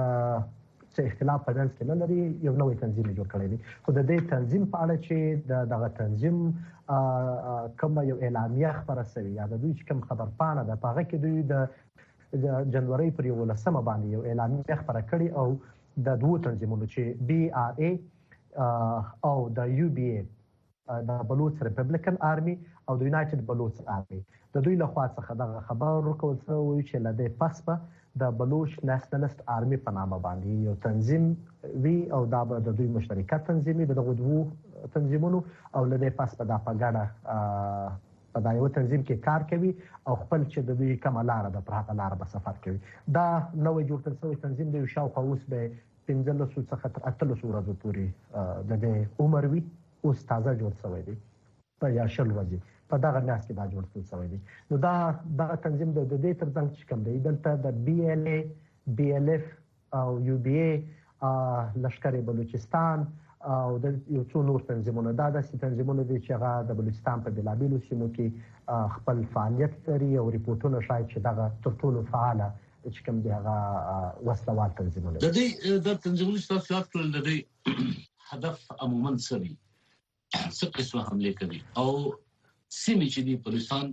څه اختلاف په منځ کې نه لري، یو نوی تنظیم یې جوړ کړی دی. خو د دې تنظیم په اړه چې د دغه تنظیم کومه یو اعلامیه خپره شوې یا د دوی چې کوم خبرپاڼه ده په هغه کې دوی د جنورۍ پر یولسمه باندې یو اعلامیه خپره کړې او د دوو تنظیمونو چې بي آر اي او د یو بي اي د بلوچ ریپبلیکن آرمي او د یونایټډ بلوچ آرمي د دوی له خوا څخه دغه خبر ورکول شوی چې له دې پس به د بلوچ نیشنلست آرمي په نامه باندې یو تنظیم وي او دا به د دوی مشترکه تنظیم وي د دغو دوو تنظیمونو او له دې پس به دا په ګډه په دا یو تنظیم کې کار کوي او خپل چې د دوی کومه لاره ده پر هغه لاره به سفر کوي. دا نوی جوړ شوی تنظیم دی، شاوخوا اوس به پنځلسو څخه تر اتلسو ورځو پورې د دې عمر وي. اوس تازه جوړ شوی دی په یا شل ورځې په دغه میاشت کې دا جوړ شوی دی. نو دا دغه تنظیم د دې تر څنګ چې کوم دی دلته د بي ال اي بي ال اف او یو بي اي لشکر بلوچستان او د یو څو نور تنظیمونه دا داسې تنظیمونه دي چې هغه د بلوچستان په بېلابېلو سیمو کې خپل فعالیت لري او ریپورټونه ښایي چې دغه تر ټولو فعاله چې کوم دی هغه وسلوال تنظیمونه دي. د دې د تنظیمونو چې تاسو یاد کړل د دې هدف عموماً څه وي، څه قسمه حملې کوي او سیمې چې دي بلوچستان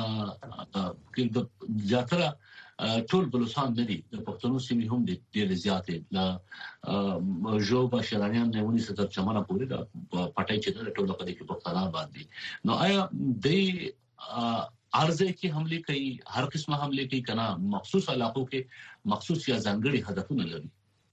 کې د زیاتره ټول بلوچستان نه دي، د پښتنو سیمې هم دي ډېرې زیاتې له ژوب شرانیان نه ونیسه تر چمنه پورې د پټۍ چې د ټولو په دې کې پښتانه باندې. نو آیا د ارزه کې حملې کوي، هر قسمه حملې کوي کنه مخصوص علاقو کې مخصوص یا ځانګړي هدفونه لري؟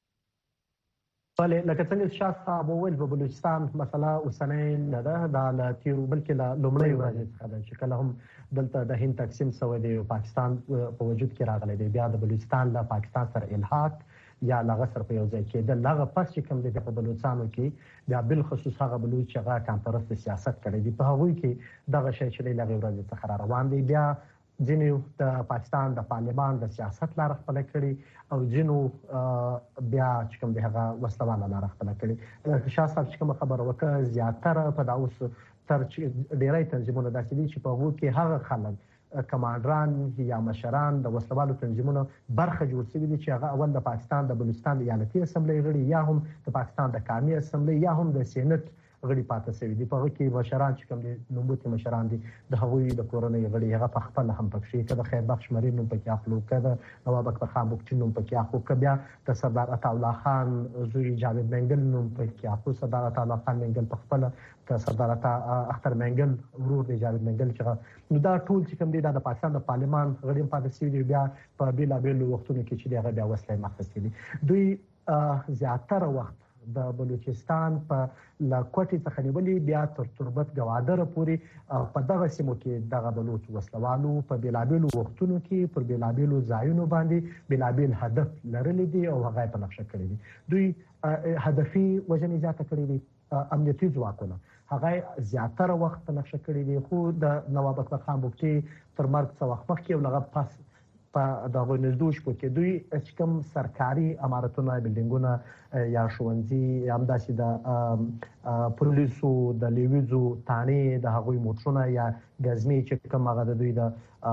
بله لکه څنګه چې شاه صاحب وویل په بلوچستان مسله اوسنۍ نه ده، دا له تیرو بلکې له لومړۍ ورځې څخه ده چې کله هم دلته د هند تقسیم شوی دی، پاکستان په وجود کې راغلی دی، بیا د بلوچستان له پاکستان سره الحاق یا له هغه سره په یو ځای کېدل. هغه پس چې کوم دی په بلوچستانو کې بیا بالخصوص هغه بلوچ چې هغه کامپرست سیاست کړی دی په هغوی کې دغه شی چې دی له هغې ورځې څخه را روان دی. بیا ځینې د پاکستان د پارلمان د سیاست لاره خپله کړې او ځینو بیا چې کوم دی هغه وسلواله لاره خپله کړې. شاه صاحب چې کومه خبره وکړه زیاتره په دا اوس تر ډېری تنظیمونه داسې دي چې په هغو کې هغه خلک کمانډران یا مشران د وسلوالو تنظیمونو برخه جوړ شوي دي چې هغه اول د پاکستان د بلوچستان د ایالتي اسمبلۍ غړي یا هم د پاکستان د قامي اسمبلۍ یا هم د سینټ غړي پاتې شوي دي. په هغه کې مشران چې کوم دي نوموتي مشران دي د هغوی د کورنۍ غړي هغه په خپله هم پکې که د خیر بخش مرین نوم پکې اخلو، که د نواب اکبر خان بګچي نوم پکې اخلو، که بیا د سردار عطاالله خان زوی جاوید منګل نوم پکې اخلو. سردار عطاالله خان منګل په خپله د سردار اختر منګل ورور دی جاوید منګل چې نو دا ټول چې کوم دي دا د پاکستان د پارلمان غړي هم پاتې شوي دي. بیا په بېلابېلو وختونو کې چې دی هغه بیا وسلې هم اخیستې دي. دوی زیاتره وخت د بلوچستان په له کوټې څخه نیولې بیا تر تربت ګوادره پورې په دغه سیمو کې دغه بلوچ وسلوالو په بېلابېلو وختونو کې پر بېلابېلو ځایونو باندې بېلابېل هدف لرلی دی او هغه یې په نقشه کړی دی. دوی هدفي وژنې زیاته کړې دي، امنیتي ځواکونه هغه زیاتره وخت په نقشه کړی دی. خو د نواب اکبر خان بګچي تر مرګ څه وخت مخکې او له هغه پس په دغه نږدې شپو کې دوی چې کوم سرکاري امارتونه بلډینګونه یا ښوونځي یا همداسې د پولیسو د لیویزو تانې د هغوی موټرونه یا ګزمې چې کوم هغه د دوی د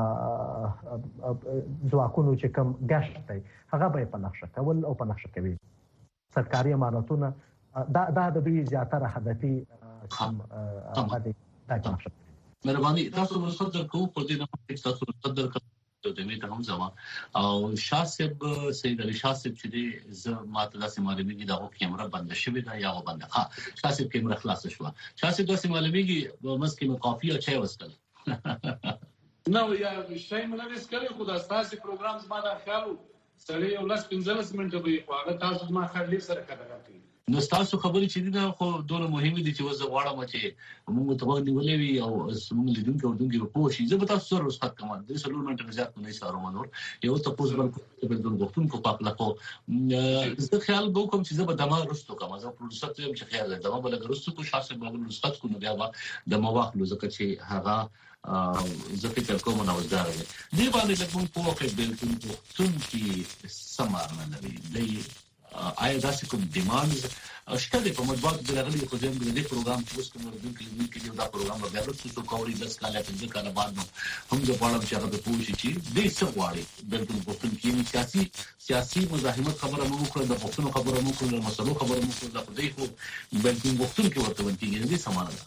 ځواکونو چې کوم ګشت دی هغه به یې په نقشه کول او په نقشه کوي. سرکاري امارتونه دا د دوی زیاتره هدفي هغه دی دا په نقشه کوي. مهرباني تاسو رخصت درکوو په دې نه تاسو رخصت درکوو د دې ته هم زما او شاسب سید علي شاسب چې دې ز ماته داسې معلومیږي دا او کیمرا بند شوی دا یا بند ها شاسب کیمرا خلاص شو. شاسب داسې معلومیږي مسکه مې کافي او چای وسکل نو یا شای مله وسکل خو دا تاسو پروګرام زما د خیالو سره یو لاس پنځلس منټه به خو هغه تاسو ما خلک سره کار کوي نو تاسو خبرې چې دي دا خو ډېر مهمه دي چې وزه غواړم چې موږ ته باندې ولې وي او موږ لیدونکو ورته په پوښي زه به تاسو سره رسخت کوم د سلور منټه زیات نه سره منور یو تاسو بل په دغه وختونکو په خپل خو زه خیال وکم چې زه به دمه رستو کوم زه پروډوسر ته چې خیال دمه بل رستو کو شخص به رسخت کو نو بیا د مواخلو زکه چې هغه زه فکر کوم نو وزدار دي دی باندې د کوم په وخت د ټول کې سماره نه لري آیا داسې کوم ډیماند شته د په مطبوعات د راغلي خو زموږ د پروګرام چې اوس کوم د کلینیک کې دا پروګرام به ورته څو کوړي د سکاله په ځکه بعد نو هم د پړم چې هغه په پوښي چې د څه غواړي د پښتون کې سیاسي سیاسي مزاحمت خبره مو وکړه د پښتون خبره مو وکړه د مسلو خبره مو وکړه د دې خو بلکې پښتون کې ورته ونتیږي دې سمانه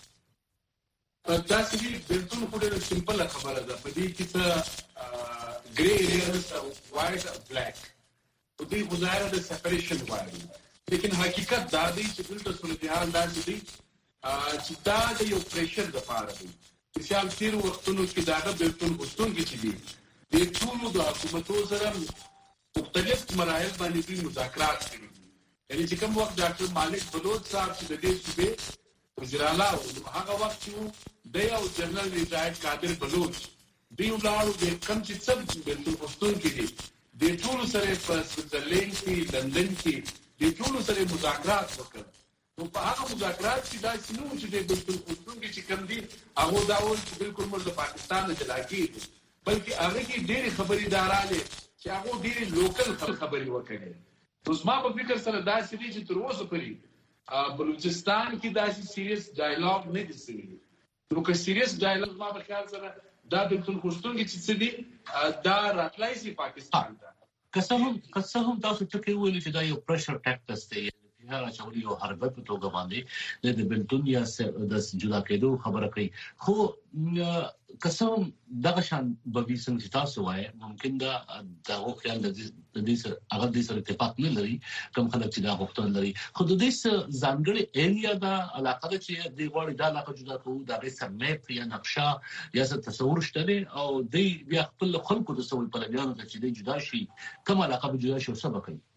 ده دا چې بالکل خو ډېر سمپل خبره ده په دې کې څه ګرے ایریاز او وایټ او بلیک په دې غوډه د سپریشن وایي لیکن حقیقت دا دی چې دلته صورتحال دا دی چې دا د یو پریشر د پاره دی چې شال تیر وختونو کې دا د بالکل وختون کې چې دی د ټولو د حکومتو سره مختلف مراحل باندې دوی مذاکرات کوي یعنی چې کوم وخت ډاکټر مالک بلوچ صاحب چې د دې صوبې وزیر اعلی هغه وخت چې د یو جنرال ریټایرډ قادر بلوچ دی ولاړو د کم چې څه بالکل وختون کې دی د ټولو سره په سویټزرلند کې لندن کې د ټولو سره مذاکرات وکړ نو په هغه مذاکرات کې دا چې نو چې د بالکل خصوصي کې کوم دي هغه دا ول چې بالکل موږ د پاکستان نه جلا کیږي بلکې هغه کې ډېر خبريدارانه چې هغه ډېر لوکل خبري وکړي نو زما په فکر سره دا چې چې تر اوسه پورې بلوچستان کې داسې سیریس ډایالوګ نه دي شوی نو که سیریس ډایالوګ ما په خیال سره دا بالکل خصوصي کې چې دي دا راتلای شي پاکستان ته قسم قسم تاسو ټکی ویل چې دا یو پريشر ټاکټس دی هغه چې یو حربت په توګه باندې د بلتون یا د جدا کېدو خبره کوي خو قسم دغه شان به څنګه تاسو وایي ممکن دا د خیال د دې سره هغه د سره اتفاق نه لري کوم خلک چې دا غوښتل لري خو د دې ځانګړي ایریا دا علاقه چې د غوړي د علاقه جدا کوو دا به سم میپ یا نقشه یا څه تصور شته او د بیا خپل خلکو د سوال په لګیانو چې د جدا شي کوم علاقه به جدا شي او سبا کوي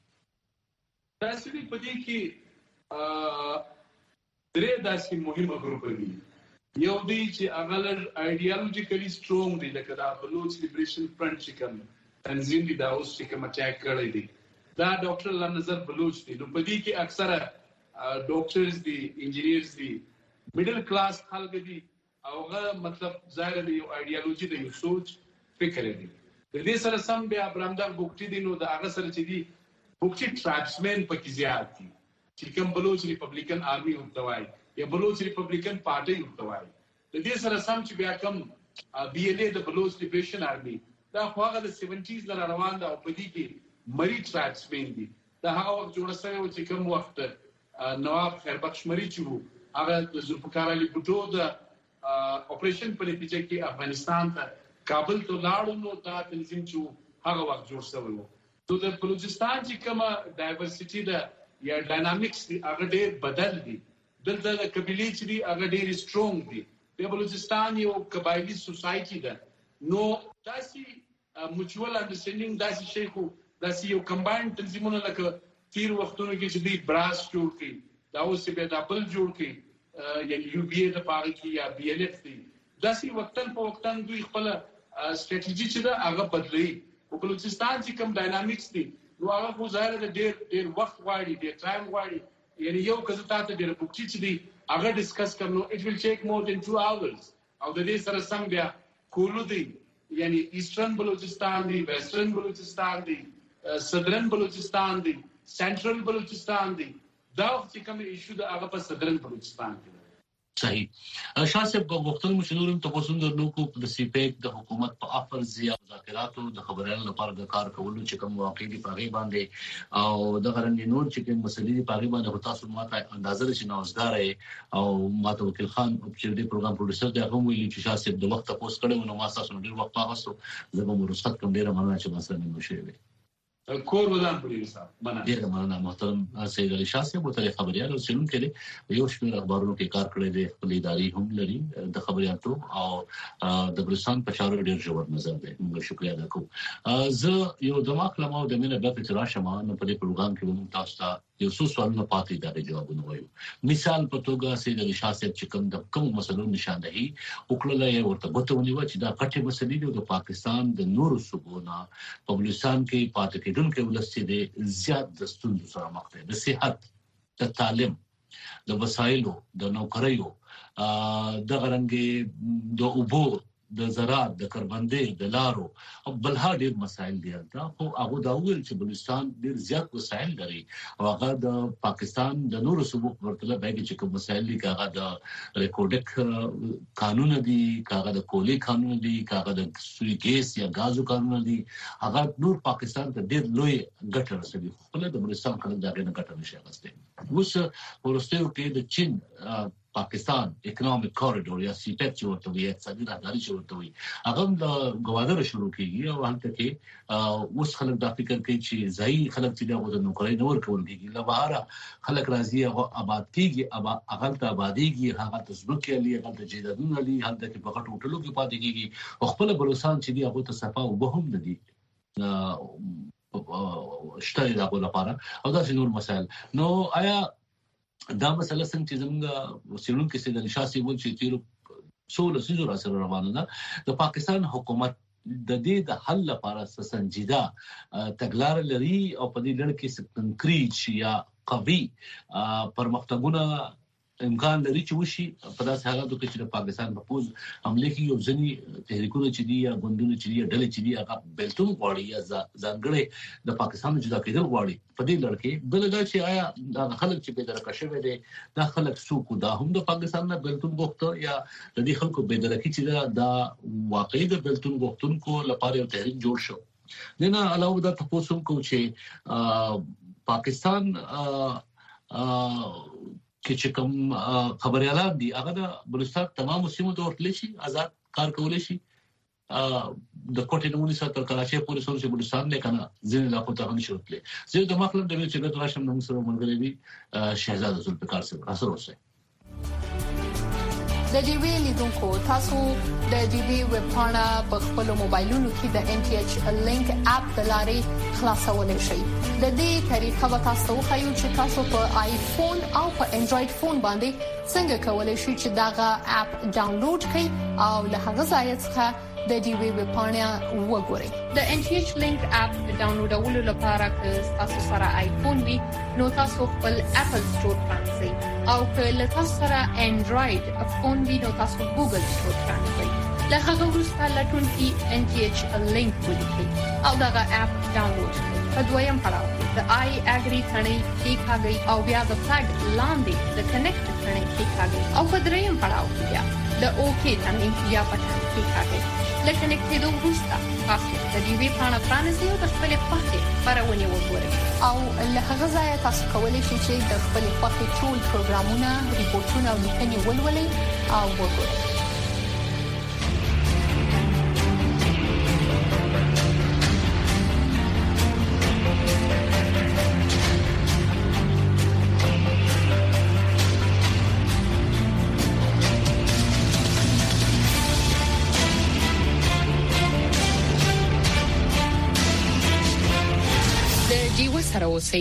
تاسو په دې کې ا درې داسې مهمه ګروپ دي یو دی چې هغه ایډیالوژیکلی سترونګ دی لکه دا بلوچ لیبریشن فرنٹ چې کوم تنظیم دی دا اوس چې کوم اٹیک کړی دی دا ډاکټر الله نظر بلوچ دی نو په دې کې اکثره ډاکټرز دي انجینیرز دي میډل کلاس خلک دي اوغه مطلب ظاهر دی یو ایډیالوژي دی یو سوچ فکر دی د دې سره سم بیا برامدار بوکټي دی نو دا هغه سره چې دی بوکټي ټرابسمن پکې زیات دي چې کوم بلوچ ریپبلیکن آرمي وتوای یا بلوچ ریپبلیکن پارټي وتوای د دې سره سم چې بیا کوم بی ال ای د بلوچ لیبریشن آرمي دا خواغه د سیونټیز نه روان ده او په دې کې مری ټرابسمن دي دا هغه وخت جوړ شوی و چې کوم وخت نواب خیربخش مری چې هغه د ذوالفقار علي بوټو د اپریشن په نتیجه کې افغانستان ته کابل ته لاړو نو دا تنظیم چې هغه وخت جوړ شوی و نو د بلوچستان چې کومه ډایورسيټي ده یا ډاینامیکس دی هغه ډېر بدل دي دلته د قبيلي چې دی هغه ډېر سترونګ دي د بلوچستان یو قبایلی سوسایټي ده نو داسي میوچوال انډرستانډینګ داسي شي خو داسي یو کمباینډ تنظیمونه لکه تیر وختونو کې چې دی براس جوړ کړي دا اوس به د خپل جوړ کړي یا یو بي ای د پاره کې یا بي ال اف دی داسي وختن په وختن دوی خپل ستراتیژي چې ده هغه بدلوي او بلوچستان چې کوم ډاینامیکس دی نو هغه خو ظاهر د ډېر ډېر وخت غواړي ډېر ټایم غواړي یعنی یو کزه تاسو ډېر بوکچی چې دی هغه ډیسکس کړو اټ ویل ټیک مور دین two hours او د دې سره سم بیا کولو دی یعنی ایسټرن بلوچستان دی ویسټرن بلوچستان دی صدرن بلوچستان دی سنټرل بلوچستان دی دا چې کوم ایشو د هغه په صدرن بلوچستان دی صحیح شاسب وختونو مشنورم تاسو د نوکو د سی پیک د حکومت په افرض یا مذاکراتو د خبرانو لپاره د کار کولو چې کوم واقعي دی په غي باندې او د غرنی نور چې کوم مسلې دی په غي باندې تاسو ماته اندازه لري چې نوښتګار او ماته وکیل خان چې د پروګرام پروډوسر دی هغه ویلي چې شاسب د وخت تاسو کړو نو ما تاسو ډیر وخت پاسو زه به مرسته کوم ډیر مننه چې مسله مې وشوي کور ودان پولیس صاحب مننه ډیر مننه محترم سید علي شاه صاحب ته خبريال او سلون کړي یو شمېر اخبارونو کې کار کړی دی خپل اداري هم لري د خبرياتو او د بلوچستان په چارو ډیر ژور نظر دی موږ شکریا ادا کوو زه یو دماغ لمو د مینه په تراشه ما نو په دې پروګرام کې موږ تاسو ته یو څو سوالونه پاتې دا جوابونه وایو. مثال په توګه سید علي شاه صاحب چې کوم د کوم مسلو نشاندهي وکړله یې ورته غوښتنه و چې دا غټه مسلې د پاکستان د نورو صوبونو په بلوچستان کې پاتې کېدونکو ولستي د زیات د ستونزو سره مخ دي، د صحت، د تعلیم، د وسایلو، د نوکریو، د غرنګي د اوبو، د زراعت، د کربندې، د لارو او بل ها ډېر مسایل دي. دا خو هغه دا ویل چې بلوچستان ډېر زیات وسایل لري او هغه د پاکستان د نورو صوبو په پرتله باندې چې کوم مسایل دي، هغه د ریکورډک قانون دي، هغه د کولی قانون دي، هغه د سوي ګیس یا غازو قانون دي، هغه نور پاکستان ته ډېر لوی ګټه رسوي. خو د بلوچستان خلک دا غنه ګټه نشي اخیستي. اوس ورسته کې د چین پاکستان اکونومیک کوریډور یا سی پیک چې ورته وي، اقتصادي راهداري چې ورته وي، هغه د غوادر شروع کیږي او هلته کې اوس خلک دا فکر کوي چې ځای خلک چې دا د نوکرۍ نور کول کیږي، لا بهاره خلک راځي او آباد کیږي، هغه ته آبادیږي، هغه ته زبکه لري، هغه ته جیدادونه لري، هلته کې په غټو هوټلو کې پاتې کیږي او خپل بلوچستان چې دی هغه ته صفا او به هم ندي شته دا لپاره او دا نور مسائل. نو آیا دا مسله څنګه چې زموږ سیمون کې سید علي شاه صاحب چې تیر څول سيزو را سره روانه ده، د پاکستان حکومت د دې د حل لپاره سنجیده تګلار لري او په دې لړ کې سکنکریچ یا قوي پرمختګونه امکان لري چې وشي په داسې حالاتو کې چې د پاکستان په پوز حمله کې یو ځنی تحریکونه چې دي یا ګوندونه چې دي یا ډلې چې دي هغه بیلتون غواړي یا ځانګړي د پاکستان جدا کېدل غواړي. په دې لړ کې بل دا چې آیا د خلک چې په درکه شوی دي دا خلک څوک دا هم د پاکستان نه بیلتون غوښته یا د دې خلکو به درکه چې دا واقعي د بیلتون غوښتونکو لپاره یو تحریک جوړ شو. نه علاوه دا تاسو کو چې پاکستان کې چې کوم خبريالان دي هغه د بلوچستان تمام سیمو ته ورتلی شي، آزاد کار کولای شي، د کوټې نمونې سره تر کراچۍ پورې سره چې بلوچستان نه کنه ځینې لا کوته هم شوتلی. زه د مخلب د چې د راشم نوم سره مونږ لري شهزاده ذوالفقار سره اثر وسه. د ډي وی لیدونکو تاسو د ډي وی ویب پاڼه په خپل موبایلونو کې د ان ټي ایچ لینک اپ د لارې خلاصولای شئ. د دې طریقه به تاسو وښایو چې تاسو په آیفون او په انډراید فون باندې څنګه کولای شئ چې داغه اپ ډاونلوډ کړئ او له هغه ځای څخه د ډي وی ویب پاڼه وګورئ. د ان ټي ایچ لینک اپ ډاونلوډولو لپاره که تاسو سره آیفون وي نو تاسو خپل اپل سٹور پرانځئ او که تاسو سره انډراید فون وي نو تاسو ګوګل سٹور پرانځئ. له هغه وروسته لټون کې ان ټي ایچ لینک ولیکئ او دغه اپ ډاونلوډ کړئ. په دویم پړاو کې د آی اګری ثنې کې کاږئ او بیا د فلګ لاندې د کنیکټ ثنې کې کاږئ او په دریم پړاو کې بیا د اوکی ثنې یا پټن کې کاږئ. له کنیکټ کېدو وروسته تاسو د ډي وی پاڼه پرانیزئ او د خپلې خوښې خپرونې وګورئ او له هغه ځایه تاسو کولی شئ چې د خپلې خوښې ټول پروګرامونه، ریپورټونه او لیکنې ولولئ او وګورئ. سره اوسئ.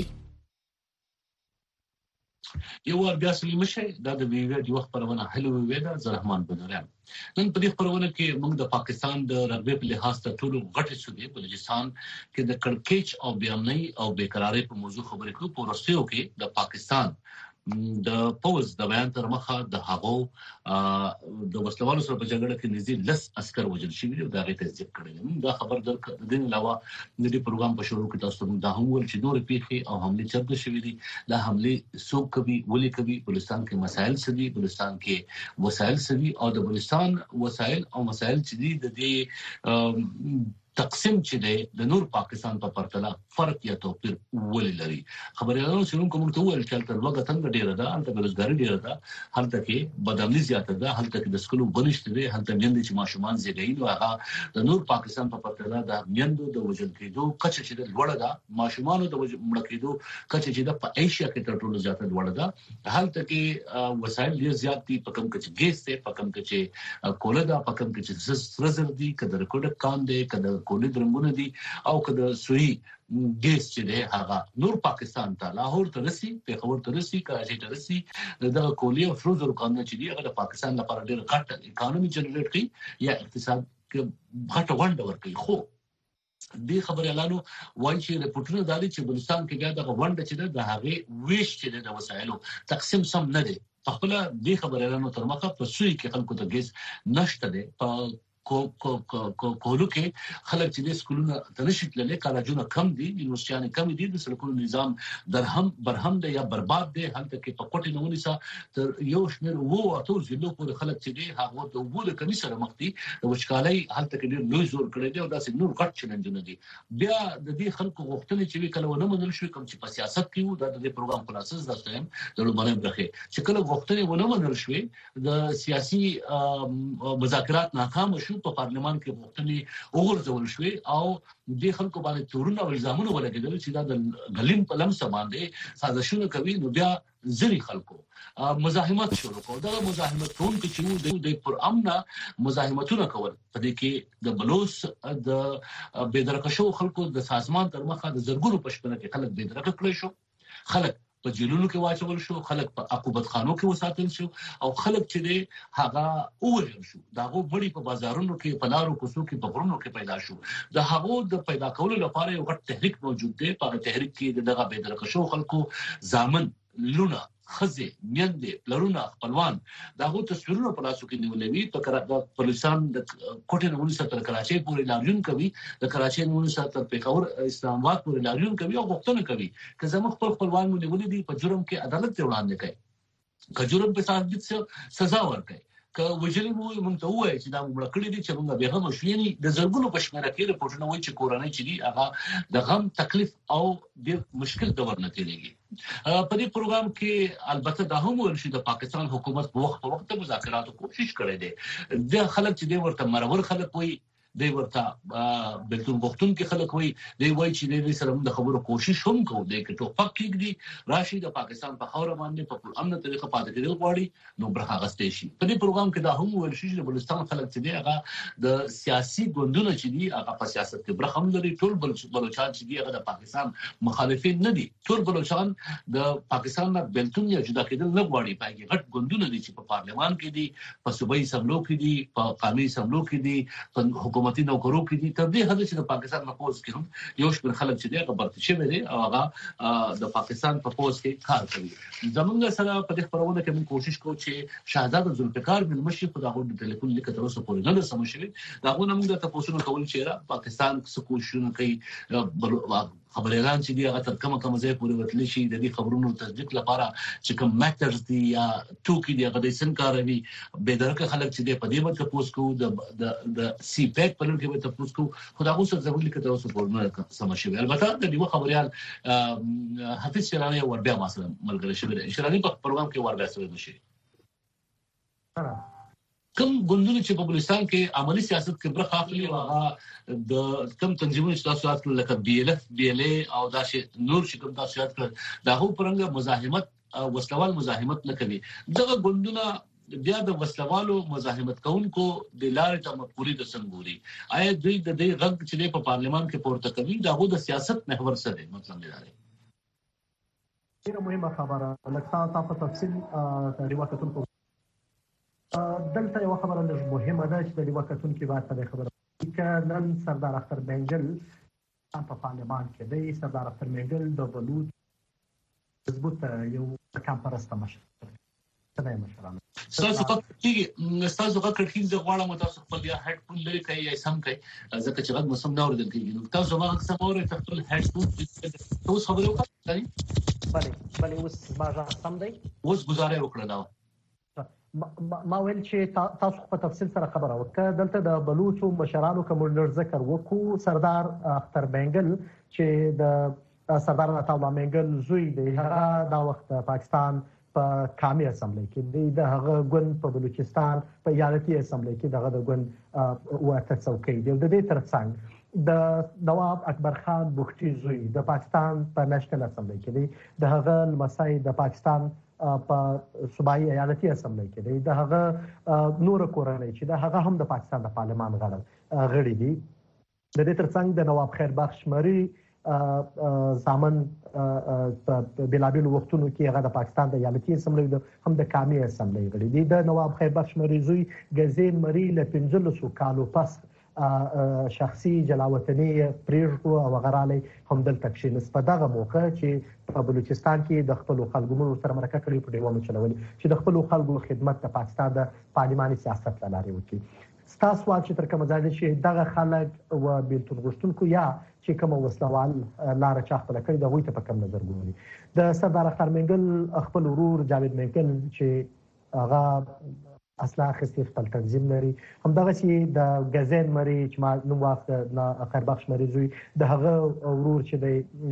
یو ور بیا سلیمه شي دا د ویډیو د وخت پرونه هلو ویدا زرحمان بدران. نن په دې خبرونه کې موږ د پاکستان د رغبې په لحاظ ته ټول غټي سودې بلوچستان کې د کڑکېچ او بیانۍ او بیقراری په موضوع خبرې کوو. په ورستیو کې د پاکستان د پوز د بیان تر مخه د هغو د وسلوالو سره په جګړه کې نږدې لس عسكر وژل شوي او دا غي تصدیق کړل. دا خبر درک د دین علاوه د دې پروګرام په شروع کې تاسو ته دا هم ول چې نور پیخي او حمله چرته شوې دي. دا حمله څوک کوي، ولې کوي، بلوچستان کې مسایل څه دي، بلوچستان کې وسایل څه دي او د بلوچستان وسایل او مسایل چې دي د دې تقسیم چې دی د نور پاکستان په پرتله فرق یا توپیر ولې لري. خبريالانو چې موږ کوم ته ویل چې تر وګه څنګه ډیره ده، هلته بیروزګاری ډیره ده، هلته کې بدامني زیاته ده، هلته کې د سکولو بنشته دي، هلته میندې چې ماشومان زیږي نو هغه د نور پاکستان په پرتله د میندو د وژل کېدو کچه چې د لوړه ده، ماشومان د مړ کېدو کچه چې د په ایشیا کې تر ټولو زیاته لوړه ده. هلته کې وسایل ډیر زیات دي، په کوم کې چې ګیس ته، په کوم کې چې کوله ده، په کوم کې چې سرزر دي، کده ریکورډ کان دي، کده د کولې درنګونه دي او که د سوی ګیس چې دی هغه نور پاکستان ته لاهور ته رسي پیښور ته رسي کراچۍ ته رسي د کولې او سرو زرو کانونه چې دی هغه د پاکستان لپاره ډېر غټ اکانومي جنریټ کوي یا اقتصاد کې غټه ونډه ورکوي. خو دې خبرې اعلانو وایي چې رپورټونه دا دي چې بلوچستان کې بیا دغه ونډه چې ده د هغې ویش چې دی د وسایلو تقسیم سم نه دی. په خپله دې خبرې اعلانو تر مخه په سوی کې خلکو ته ګیس نشته دی. په کو کو کو کولو کې خلک چې د سکولونو ته نشي تللی کالجونه کم دي یونیورسيټیانې کم دي د سړکونو نظام درهم برهم دی یا برباد دی. هلته کې په کوټې نه ونیسه تر یو شمېر اوو اتو ضلعو پورې خلک چې دي هغه د اوبو د کمي سره مخ دي. د وچکالۍ هلته کې ډېر لوی زور کړی دی او داسې نور غټ چیلنجونه دي. بیا د دې خلکو غوښتنې چې وي کله ونه منل شوې کوم چې په سیاست کې وو دا د دې پروګرام خلاصه درته یم د لومړنۍ برخې چې کله غوښتنې ونه منل شوې د سیاسي مذاکرات ناکام شو په پارلمان کې غوښتنې وګرځول شوې او د خلکو باندې تورونه او الزامونه ولګېدل چې دا د غلیم په لمسه باندې سازشونه کوي. نو بیا ځینې خلکو مزاحمت شروع کړ. دا مزاحمت کوونکي چې د پر امن مزاحمتونه کول په دې کې د بلوچ د بېدرکه شو خلکو د سازمان تر مخه د زرګونو پښپنه کې خلک بېدرکه کړی شو. خلک په جیلونو کې واچول شو، خلک په عقوبت خانو کې وساتل شو او خلک چې دی هغه ووژل شو. دا غو بړي په بازارونو کې په لارو کوڅو کې په غرونو کې پیدا شو. د هغو د پیدا کولو لپاره یو غټ تحریک موجود دی. په تحریک کې دغه بېدرکه شو خلکو ځامن لونه خزه میندې پلرونه خپلوان داغه تصویرونه په لاسو کې نیولې په کراچۍ پولیسان د کوټې نمونه سره تر کراچۍ پورې لاریون کوي د کراچۍ نمونه سره تر پیښور اسلام آباد پورې لاریون کوي او غوښتنه کوي چې زموږ خپل خپلوان مو نیولې دي په جرم کې عدالت ته وړاندې کوي که جرم په ثابت څه سزا ورکړي که وجلی مو موږ ته وایي چې دا موږ کړی دي چې موږ به هم شویني د زرګونو پښمنه کې رپورټونه وایي چې کورونه چې دي هغه د غم تکلیف او د مشکل دور نه تیریږي. په دې پروګرام کې البته دا هم ویل شي د پاکستان حکومت په وخت په وخت مذاکراتو کوشش کړې ده. د خلک چې د ورته مرور خلک وایي دی ورته بلتون غوښتون کې خلک وایي دی وایي چې د سره د خبرو کوشش هم کوو دی کې ټوپک کېږدي راشي د پاکستان په خاوره باندې په امن طریقه پاتې کېدل غواړي نو برخه اغستې شي. په دې پروګرام کې دا هم ویل شي چې بلوچستان خلک چې دی هغه د سیاسي ګوندونو چې دي هغه په سیاست کې برخه هم لري. ټول بلوچستان چې دی هغه د پاکستان مخالفین نه دي. ټول بلوچستان د پاکستان نه بلتون یا جدا کېدل نه غواړي. پای غټ ګوندونه دي چې په پارلمان کې دي په صوبایي اسمبلو کې دي په قومي اسمبلو کې دي په حکومتي نوکرو کې دي. تر دې حد چې د پاکستان په پوز کې هم یو شمېر خلک چې دی هغه برخه شوی دي او هغه د پاکستان په پوز کې کار کوي. زمونږ سره په دې خبرونه کې موږ کوشش کوو چې شهزاده ذوالفقار بن مشرف په دغه ټلیفون لیک تر اوسه پورې نه سم شوی. دا غو موږ د تاسو نه کول چې را پاکستان څه کوششونه کوي خبريالان چې دی هغه تر کومه کومه ځای پورې وتلی شي د دې خبرونو تصدیق لپاره چې کوم میټرز دي یا ټوکی دی هغه د سنکاروي بېدرکه خلک چې دی په دې باندې تاسو کو د د سی پیک په لور کې به تاسو کو خدای اوس ضروري کې تاسو پورنه سم شي. البته د دې خبريال حافظ شرانی ور بیا مثلا ملګری شوی دی شرانی په پروګرام کې ور بیا سوي نشي. کوم ګوندونه چې په بلوچستان کې عملی سیاست کې برخه اخلي هغه د کوم تنظیمونو چې تاسو یاد کړل لکه بي ال اف بي ال اي او دا شي نور چې کوم تاسو یاد کړل دا هو پرنګ مزاحمت وسلوال مزاحمت نه کوي. دغه ګوندونه بیا د وسلوالو مزاحمت کوونکو د لارې ته مقبولي د سنګوري آیا دوی د دې غږ چې په پارلمان کې پورته کوي دا هو د سیاست محور څه دی مطلب دی. ډیره مهمه خبره لکه تاسو تفصیل تقریبا کتل دلته یو خبره لږ مهمه ده چې د دې وختونو کې باید په خبره کې نن سردار اختر منګل په پارلمان کې دی. سردار اختر منګل د بلوچ مضبوط یو کمپرسته مشر څنګه مشرانه تاسو کله تاسو کله کړکۍ د غواړم تاسو خپل یا هډ فون لري کوي یا سم کوي ځکه چې غږ مسم نه اوریدل کیږي نو تاسو ما څنګه اورئ خپل هډ فون تاسو خبرو کوي بله بله اوس ما سم دی اوس گزارې وکړه دا ما ویل چې تاسو په تفصیل سره خبره وکړه. دلته د بلوچو مشرانو کوم لږ ذکر وکړو. سردار اختر منګل چې د سردار عطاالله منګل زوی دی هغه دا وخت پاکستان په قومي اسمبلی کې د هغه ګوند په بلوچستان په ایالتي اسمبلی کې دغه د ګوند واته څوکۍ دی. د دې ترڅنګ د نواب اکبر خان بوختي زوی د پاکستان په نېشنل اسمبلی کې دی. د هغه لمسی د پاکستان په صوبایي ایالتي اسمبلی کې دی. د هغه نور کورنۍ چې د هغه هم د پاکستان د پارلمان غړي دي. د دې ترڅنګ د نواب خیر بخش مري زامن په بلابل وختونو کې هغه د پاکستان د ایالتي اسمبلی هم د قومي اسمبلی غړي دي. د نواب خیر بخش مري زوی غزین مري له پنځلسو کالو پس شخصي جلاوطني پریږدو او غراله هم دلته کښېنست. په دغه موقع چې په بلوچستان کې د خپلو خلکو مونږ سره مرکه کړې په ډیوه چلولي چې د خپلو خلکو خدمت د پاکستان د پارلماني سیاست له لارې وکړي. ستاسو سوال چې تر کومه ځای دی چې دغه خلک و بیلتون غوښتونکو یا چې کومه وسلوال لاره چا خپله کړې د هغوی ته په کوم نظر ګوري؟ د سردار اختر منګل خپل ورور جاوید منګل چې هغه اصلا اخیستې خپل تنظیم لري، همدغسې د غزین مري چې ما نوم واخیسته د خیر بخش مري زوی د هغه ورور چې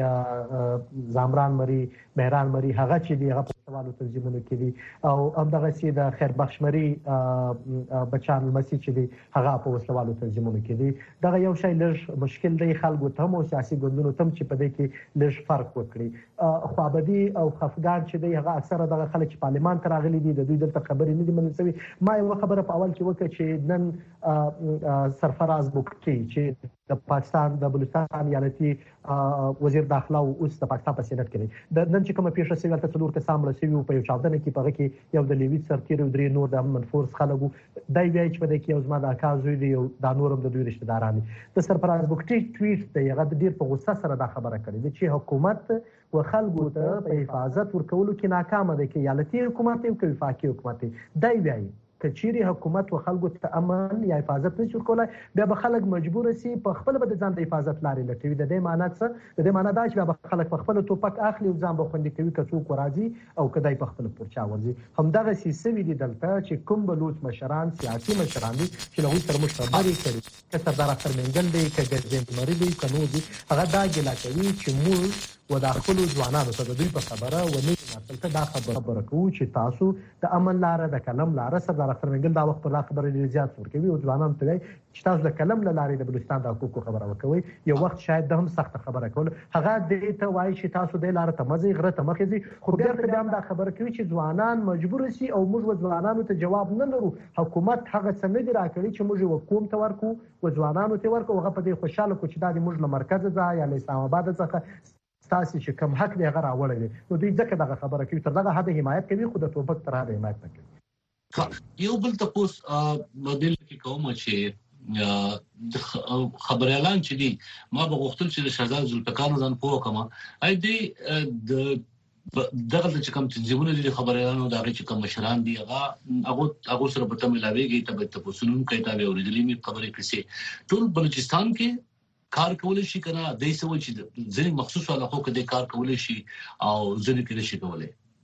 دی زامران مري مهران مري هغه چې دی هغه په وسلوالو تنظیمونو کې دي، او همدغسې د خیر بخش مري بچیان لمسي چې دی هغه په وسلوالو تنظیمونو کې دي. دغه یو شی لږ مشکل دی خلکو ته هم او سیاسي ګوندونو ته هم چې په دې کې لږ فرق وکړي. خوابدي او خفګان چې دی هغه اکثره دغه خلک چې پارلمان ته راغلي دي د دوی دلته خبرې نه دي منل شوي. ما یو خبره په اول کې وکړه چې نن سرفراز بوکټي چې د پاکستان د بلوچستان ایالتي وزیر داخله او اوس د پاکستان په سینټ کې دی، د نن چې کومه پیښه شوې هلته څلور کسان مړه شوي وو په یو چاودنه کې، په هغه کې یو د لیویس سرتېري او درې نور د امن فورس خلک وو. دی وایي چې په دې کې یو زما د اکا زوی دی او دا نور هم د دوی رشته داران دي. د سرفراز بوکټي ټویټ دی هغه ډېر په غوسه سره دا خبره کړې ده چې حکومت و خلکو ته په حفاظت ورکولو کې ناکامه دی، که ایالتي حکومت دی که وفاقي حکومت دی. دی وایي که چیرې حکومت و خلکو ته امن یا حفاظت نشي ورکولی بیا به خلک مجبور سي په خپله به د ځان د حفاظت لارې لټوي. د دې معنا څه؟ د دې معنا دا چې بیا به خلک په خپله توپک اخلي او ځان به خوندي کوي که څوک ورځي او که دی په خپله پورچا ورځي. همدغسې سوي دي دلته چې کوم بلوچ مشران سیاسي مشران دي چې له هغوی سره موږ خبرې کړي، که سردار اختر منګل دی که ګرجین مري دی که نور دي، هغه دا ګیله کوي چې موږ و د خپلو ځوانانو ته د دوی په خبره و نه نسل ته دا خبره کوو چې تاسو د امن لاره د قلم لاره. سردار اختر منګل دا وخت پر دا خبره ډېر زیات ورکوي او ځوانانو ته وایي چې تاسو د قلم له لارې د بلوچستان د حقوقو خبره وکوئ. یو وخت شاید د هم سخته خبره کول هغه دې ته وایي چې تاسو دې لاره ته مه ځئ غره ته مخې ځئ، خو بېرته بیا هم دا خبره کوي چې ځوانان مجبوره سي او موږ و ځوانانو ته جواب نه لرو. حکومت هغه څه نه دي راکړي چې موږ یې قوم ته ورکړو و ځوانانو ته ورکړو. هغه په دې خوشحاله کړو چې دا د موږ له مرکزه ځای یا له اسلام آباد څخه تاسو چې کوم حق دی هغه راوړی دی، نو دوی ځکه دغه خبره کوي، تر دغه حده حمایت کوي خو د توپک تر حده حمایت نه کوي. یو بل تپوس بدل کې کوم چې خبريالان چې دي ما به غوښتل چې د شهزاده ذوالفقار ځان پوه کما اې دې د دغه چې کوم تنظیمونه دي خبريالانو دغه چې کوم مشران دي هغه هغه هغه سره په تمه لاويږي ته تپوسونو کوي تا به ورېدلې می خبرې کړي. ټول بلوچستان کې کار کولای شي کنه دای څه و چې ځینې مخصوص علاقو کې د کار کولای شي او ځینې کې نشي کولای.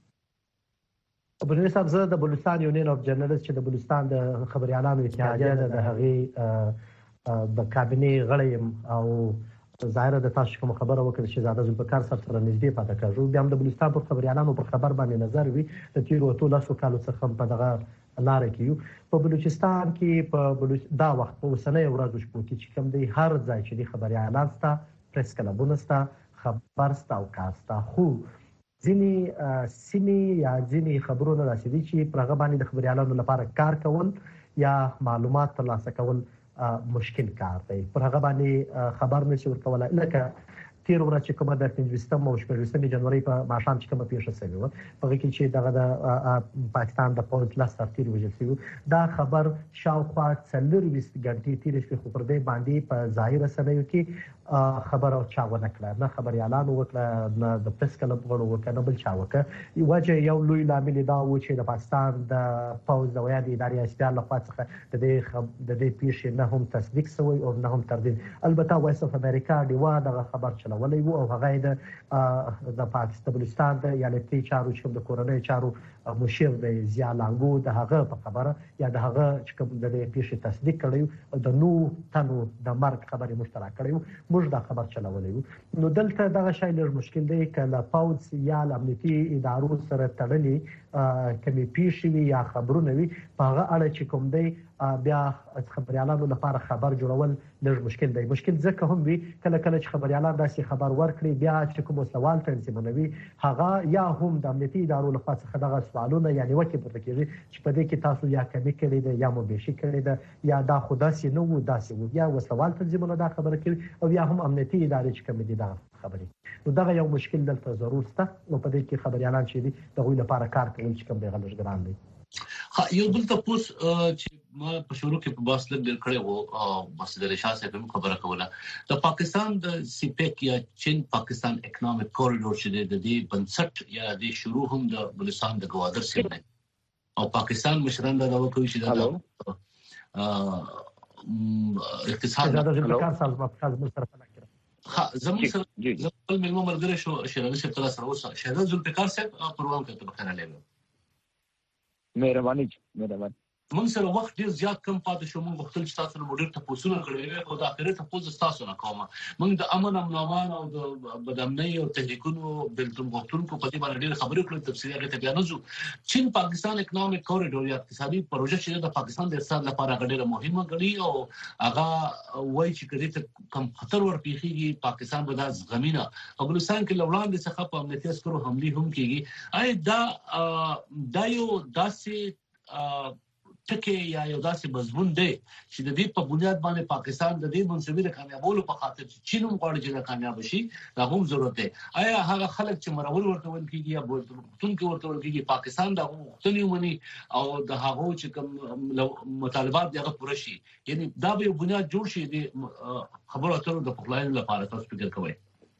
بلوچستان صاحب زه د بلوچستان یونین اف جرنالست چې د بلوچستان د خبريالانو اتحادیه ده د هغې د کابینې غړی یم او ظاهره د تاسو کوم خبره وکړه چې شهزاده ذوالفقار صاحب سره نږدې پاتې کېږو. بیا هم د بلوچستان پر خبريالانو په خبر باندې نظر وي د تېرو اتو لسو کالو څخه په دغه لاره کې یو. په بلوچستان کې په بلوچ دا وخت په اوسنۍ ورځو شپو کې چې کوم دی هر ځای چې دی خبريالان ستا پریس کلبونه ستا خبر ستا او کار ستا، خو ځینې سیمې یا ځینې خبرونه داسې دي چې پر هغه باندې د خبريالانو لپاره کار کول یا معلومات ترلاسه کول مشکل کار دی، پر هغه باندې خبر نشي ورکولی. لکه تیر ورځ چې کومه د پنځویشتم او شپږویشتمې جنورۍ په ماښام چې کومه پیښه شوې وه په هغې کې چې دغه د پاکستان د پوځ لس سرتېري وژل شوي، دا خبر شاوخوا څلورویشت ګنټې تېرې شوې خو پر دې باندې په ظاهري رسنیو کې خبره چا ونه کړه، نه خبريالانو وکړه نه د پریس کلب غړو وکړه نه بل چا وکړه. وجه یو لوی لامل دا و چې د پاکستان د پوځ د ویاندې ادارې اصلاح لخوا څخه د دې د دې پیښې نه هم تصدیق شوی او نه هم تردید. البته وایس اف امریکا ډیوا دغه خبر چلولی و او هغه د د پاکستان بلوچستان د ایالتي چارو چې د کورنۍ چارو مشیر د ضیا لانګو د هغه په خبره یا د هغه چې کوم د دې پیښې تصدیق کړی د نو تنو د مرګ خبرې مشترک کړی موږ دا خبر چلولی وو. نو دلته دغه شی لږ مشکل دی که له پوځ یا له امنیتي ادارو سره تړلي کومې پیښې وي یا خبرونه وي په هغه اړه چې کوم دی بیا خبريالانو لپاره خبر جوړول لږ مشکل دی. مشکل ځکه هم وي کله کله چې خبريالان داسې خبر ورکړي بیا چې کوم سوال تنظیموي هغه یا هم د امنیتي ادارو لخوا څخه دغه سوالونه یا نیوکې پورته کېږي چې په دې کې تاسو یا کمی کړی دی یا مو بیشي کړی دی یا دا خو داسې نه وو داسې وو یا وسوال تنظیمونه دا خبره کوي او یا هم امنیتي ادارې چې کوم دي دا خبرې. نو دغه یو مشکل دلته ضرور شته او په دې کې خبريالان چې دي د غوي لپاره کار کوي چې کوم دی غلط ګران دی. ها یو بل تاسو چې ما په شروع کې په باس لګ کړی وو بس د رشاد صاحب خبره کوله د پاکستان د سیپیک یا چین پاکستان اکونومیک کوریډور چې د دې بنسټ یا د شروع هم د بلوچستان د گوادر سره دی او پاکستان مشران دا دوا کوي چې دا اقتصاد د ځمکار سازمان سره ها زموږ سره زموږ ملمو ملګری شو شهزاده صاحب تاسو سره اوسه شهزاده ذوالفقار صاحب پروګرام ته بخښنه لرم. مهرباني مهرباني موږ سره وخت ډیر زیات کم پاتې شو. موږ غوښتل چې تاسو له موډر ته پوښتنه کړې او د اخرت تاسو تاسو نه کومه موږ د امن او امان او د بدامنۍ او تحقیقونو بلتون غوښتونکو په دې باندې ډیر خبرې کړې تفصیلي هغه ته بیان نشو. چین پاکستان اکونومیک کوریډور یا اقتصادي پروژه چې د پاکستان د اقتصاد لپاره ډیره مهمه ګڼي او هغه وایي چې کله ته کم خطر ورپېږي پاکستان به د زمينه او بلوچستان کې لوړاندې څخه په امنیتي عسکرو حمله هم کیږي. آی دا دا یو داسې ټکی یا یو داسې مضمون دی چې د دې په بنیاد باندې پاکستان د دې منصوبې د کامیابولو په خاطر چې چین هم غواړي چې دا کامیاب شي دا هم ضرورت دی. آیا هغه خلک چې مرول ورته ول کیږي یا بولتون کې ورته ول کیږي پاکستان دا غوښتنې ومني او د هغه چې کوم مطالبات دغه پوره شي یعنی دا به بنیاد جوړ شي د خبرو اترو د پخلاینې لپاره تاسو فکر کوئ؟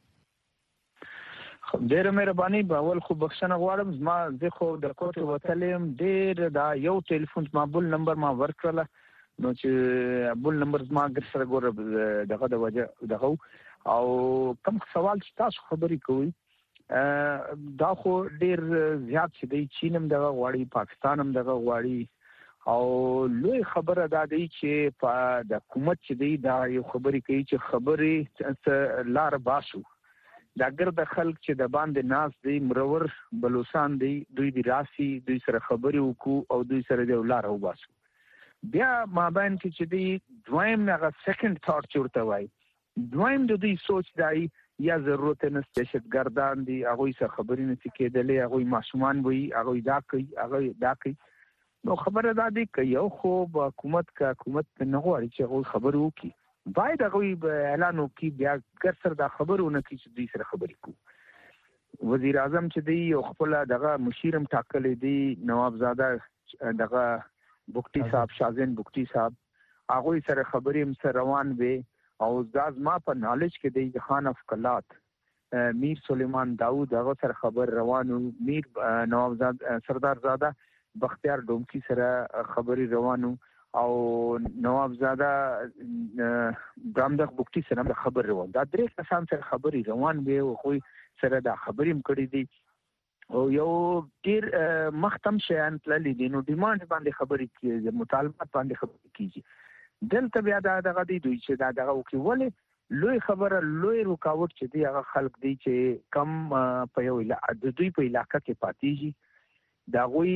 ډېر مهرباني باول خو بخښنه غواړم زما زه خو د کوټه وتلم ډېر دا یو ټلیفون ما بل نمبر ما ورکړل نو چې بل نمبر زما ګر سره ګور دغه د وجه دغه او کوم سوال چې تاسو خبرې کوي دا خو ډېر زیات شي د چینم دغه غواړي پاکستان هم دغه غواړي او لوی خبره دا دی چې د حکومت چې دی دا یو خبرې کوي چې خبرې لار باسو دا ګرد خلک چې د باندې ناس دی مرور بلوچستان دی دوی دی راسي دوی سره خبرې وکړو او دوی سره د لار او باسو بیا مابین کې چې دی دویم هغه سیکنډ ثاټ چورته وای دویم د دې سوچ دی یا ضرورت نه دهشتګردان دي هغه څه خبرې نه کېدلې هغه معصومان وي هغه دا کوي هغه دا کوي نو خبره دا دی چې یو خو حکومت کا حکومت نه غواړي چې هغه خبرو وکړي باید هغه اعلان وکړي بیا ګرسر دا خبرونه کوي چې دوی سره خبرې کوي. وزیر اعظم چې دی یو خپل دغه مشیرم ټاکلې دی نوابزاده دغه بوکټي صاحب شازن بوکټي صاحب هغه سره خبرې هم سره روان وي او ځاز ما په نالج کې دی خان اف کلات میر سلیمان داوود هغه سره خبر روانو میر نوابزاده سردار زاده بختیار ډومکی سره خبرې روانو او نوابزاده برامدغ بوکټي سره خبر روان دا درې کسان سره خبرې روان وي او خو سره دا خبرې هم کړې دي او یو ډیر مختم شیان تللی دي نو ډیماند باندې خبرې کیږي مطالبات باندې خبرې کیږي دلته بیا دا دغه دی دوی چې دا دغه وکي ولې لوی خبره لوی رکاوټ چې دی هغه خلک دی چې کم په یو د دوی په علاقې کې پاتېږي دا غوي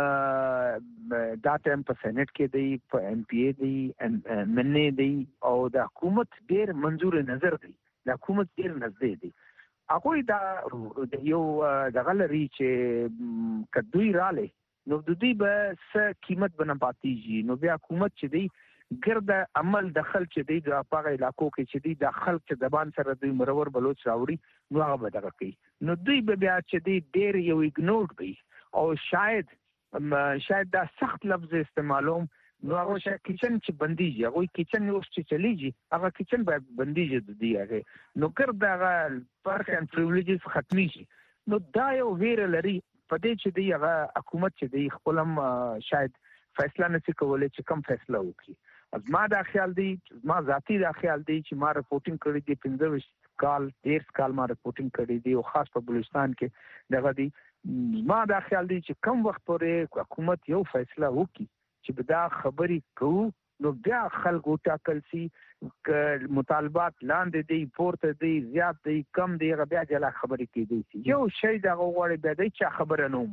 دا ټیم په سېنات کې دی په ایم پی ای دی مننه دی او د حکومت ډیر منظور نظر دی د حکومت ډیر نږدې دی هغه دا یو دغه لري چې کدوې رااله نو د دې به څه قیمت بنه پاتېږي نو بیا حکومت چې دی ګرد عمل دخل چې دی د هغه علاقو کې چې دی د خلک چې زبان سره دوی مرور بلوچ راوړي نو هغه به دغه کوي نو دوی به بیا چې دی ډیر یو اګنور کوي او شاید شاید دا سخت لفظ استعمالوم نو هغه چې کچن چې بنديږي هغه کچن یو چې چلیږي هغه کچن باید بنديږي د دې هغه نو کړ دا پرک اند پریویلیجز ختمي شي نو دا یو ویر لري په دې چې دی هغه حکومت چې دی خپلم شاید فیصله نشي کولای چې کوم فیصله وکړي از ما دا خیال دی ما ذاتی دا خیال دی چې ما رپورټینګ کړی دی پنځه کال ډیر کال ما رپورټینګ کړی دی او خاص په بلوچستان کې دغه دی ما دا خیال دی چې کم وخت پورې حکومت یو فیصله وکړي چې دا خبرې کوو نو بیا خلکو ټاکل سي مطالبات لاندې دی پورته دی زیات دی کم دی بیا جلا خبرې کېدي یو شی دا غوړې بیا دی چې خبره نه ومني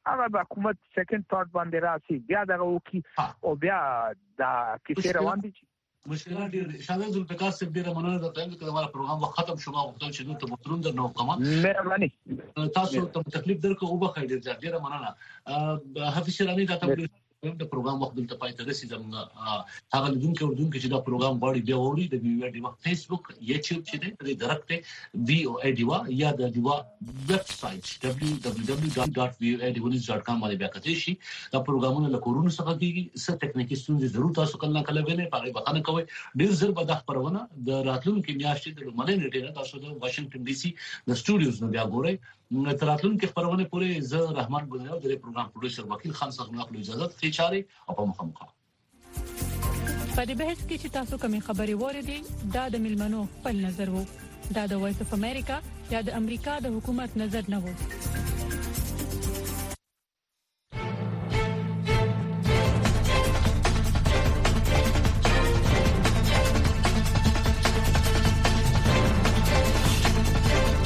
هغه د حکومت سیکنډ ثاټ باندې راسي بیا دغه وکي او بیا دا کیسه روان دي مشکلات ډیر شاده ذوالفقار صاحب ډیر مننه درته چې دا پروګرام وخت ختم شو ما وختل چې ته مترون درنو کومه مهرباني تاسو ته تکلیف درکو او بخیر ډیر ډیر مننه حافظ شرانی دا ته د پروګرام وخت دلته پای ته رسیدم هغه لدونکو ودونکو چې دا پروګرام باندې بیا ووري د وی او ای ډیوا فیسبوک یوټیوب چې دی ډایرکټ وی او ای ډیوا یا د ډیوا ویب سټ دبليو دبليو دبليو ډاټ وی او ای ډیوا ډاټ کام باندې بیا کتئ شي دا پروګرامونه له کورونو څخه کیږي څه ټکنیکی ستونزې ضرور تاسو کله کله وینئ په اړه بخښنه کوئ ډیر زر به د خبرونه د راتلونکو میاشتې د لمنې نیټه نه تاسو د واشنگټن ډي سي د سټوډیوز نه بیا ګورئ تراتلون کې خبرونه پورې ز رحمان ګلناو د پروګرام پروډوسر وکیل خان څخه خپل اجازه ته چاري او په مخامخ په دې بحث کې چې تاسو کومې خبرې وریدي دا د ملمنو خپل نظر وو دا د وایس اف امریکا یا د امریکا د حکومت نظر نه وو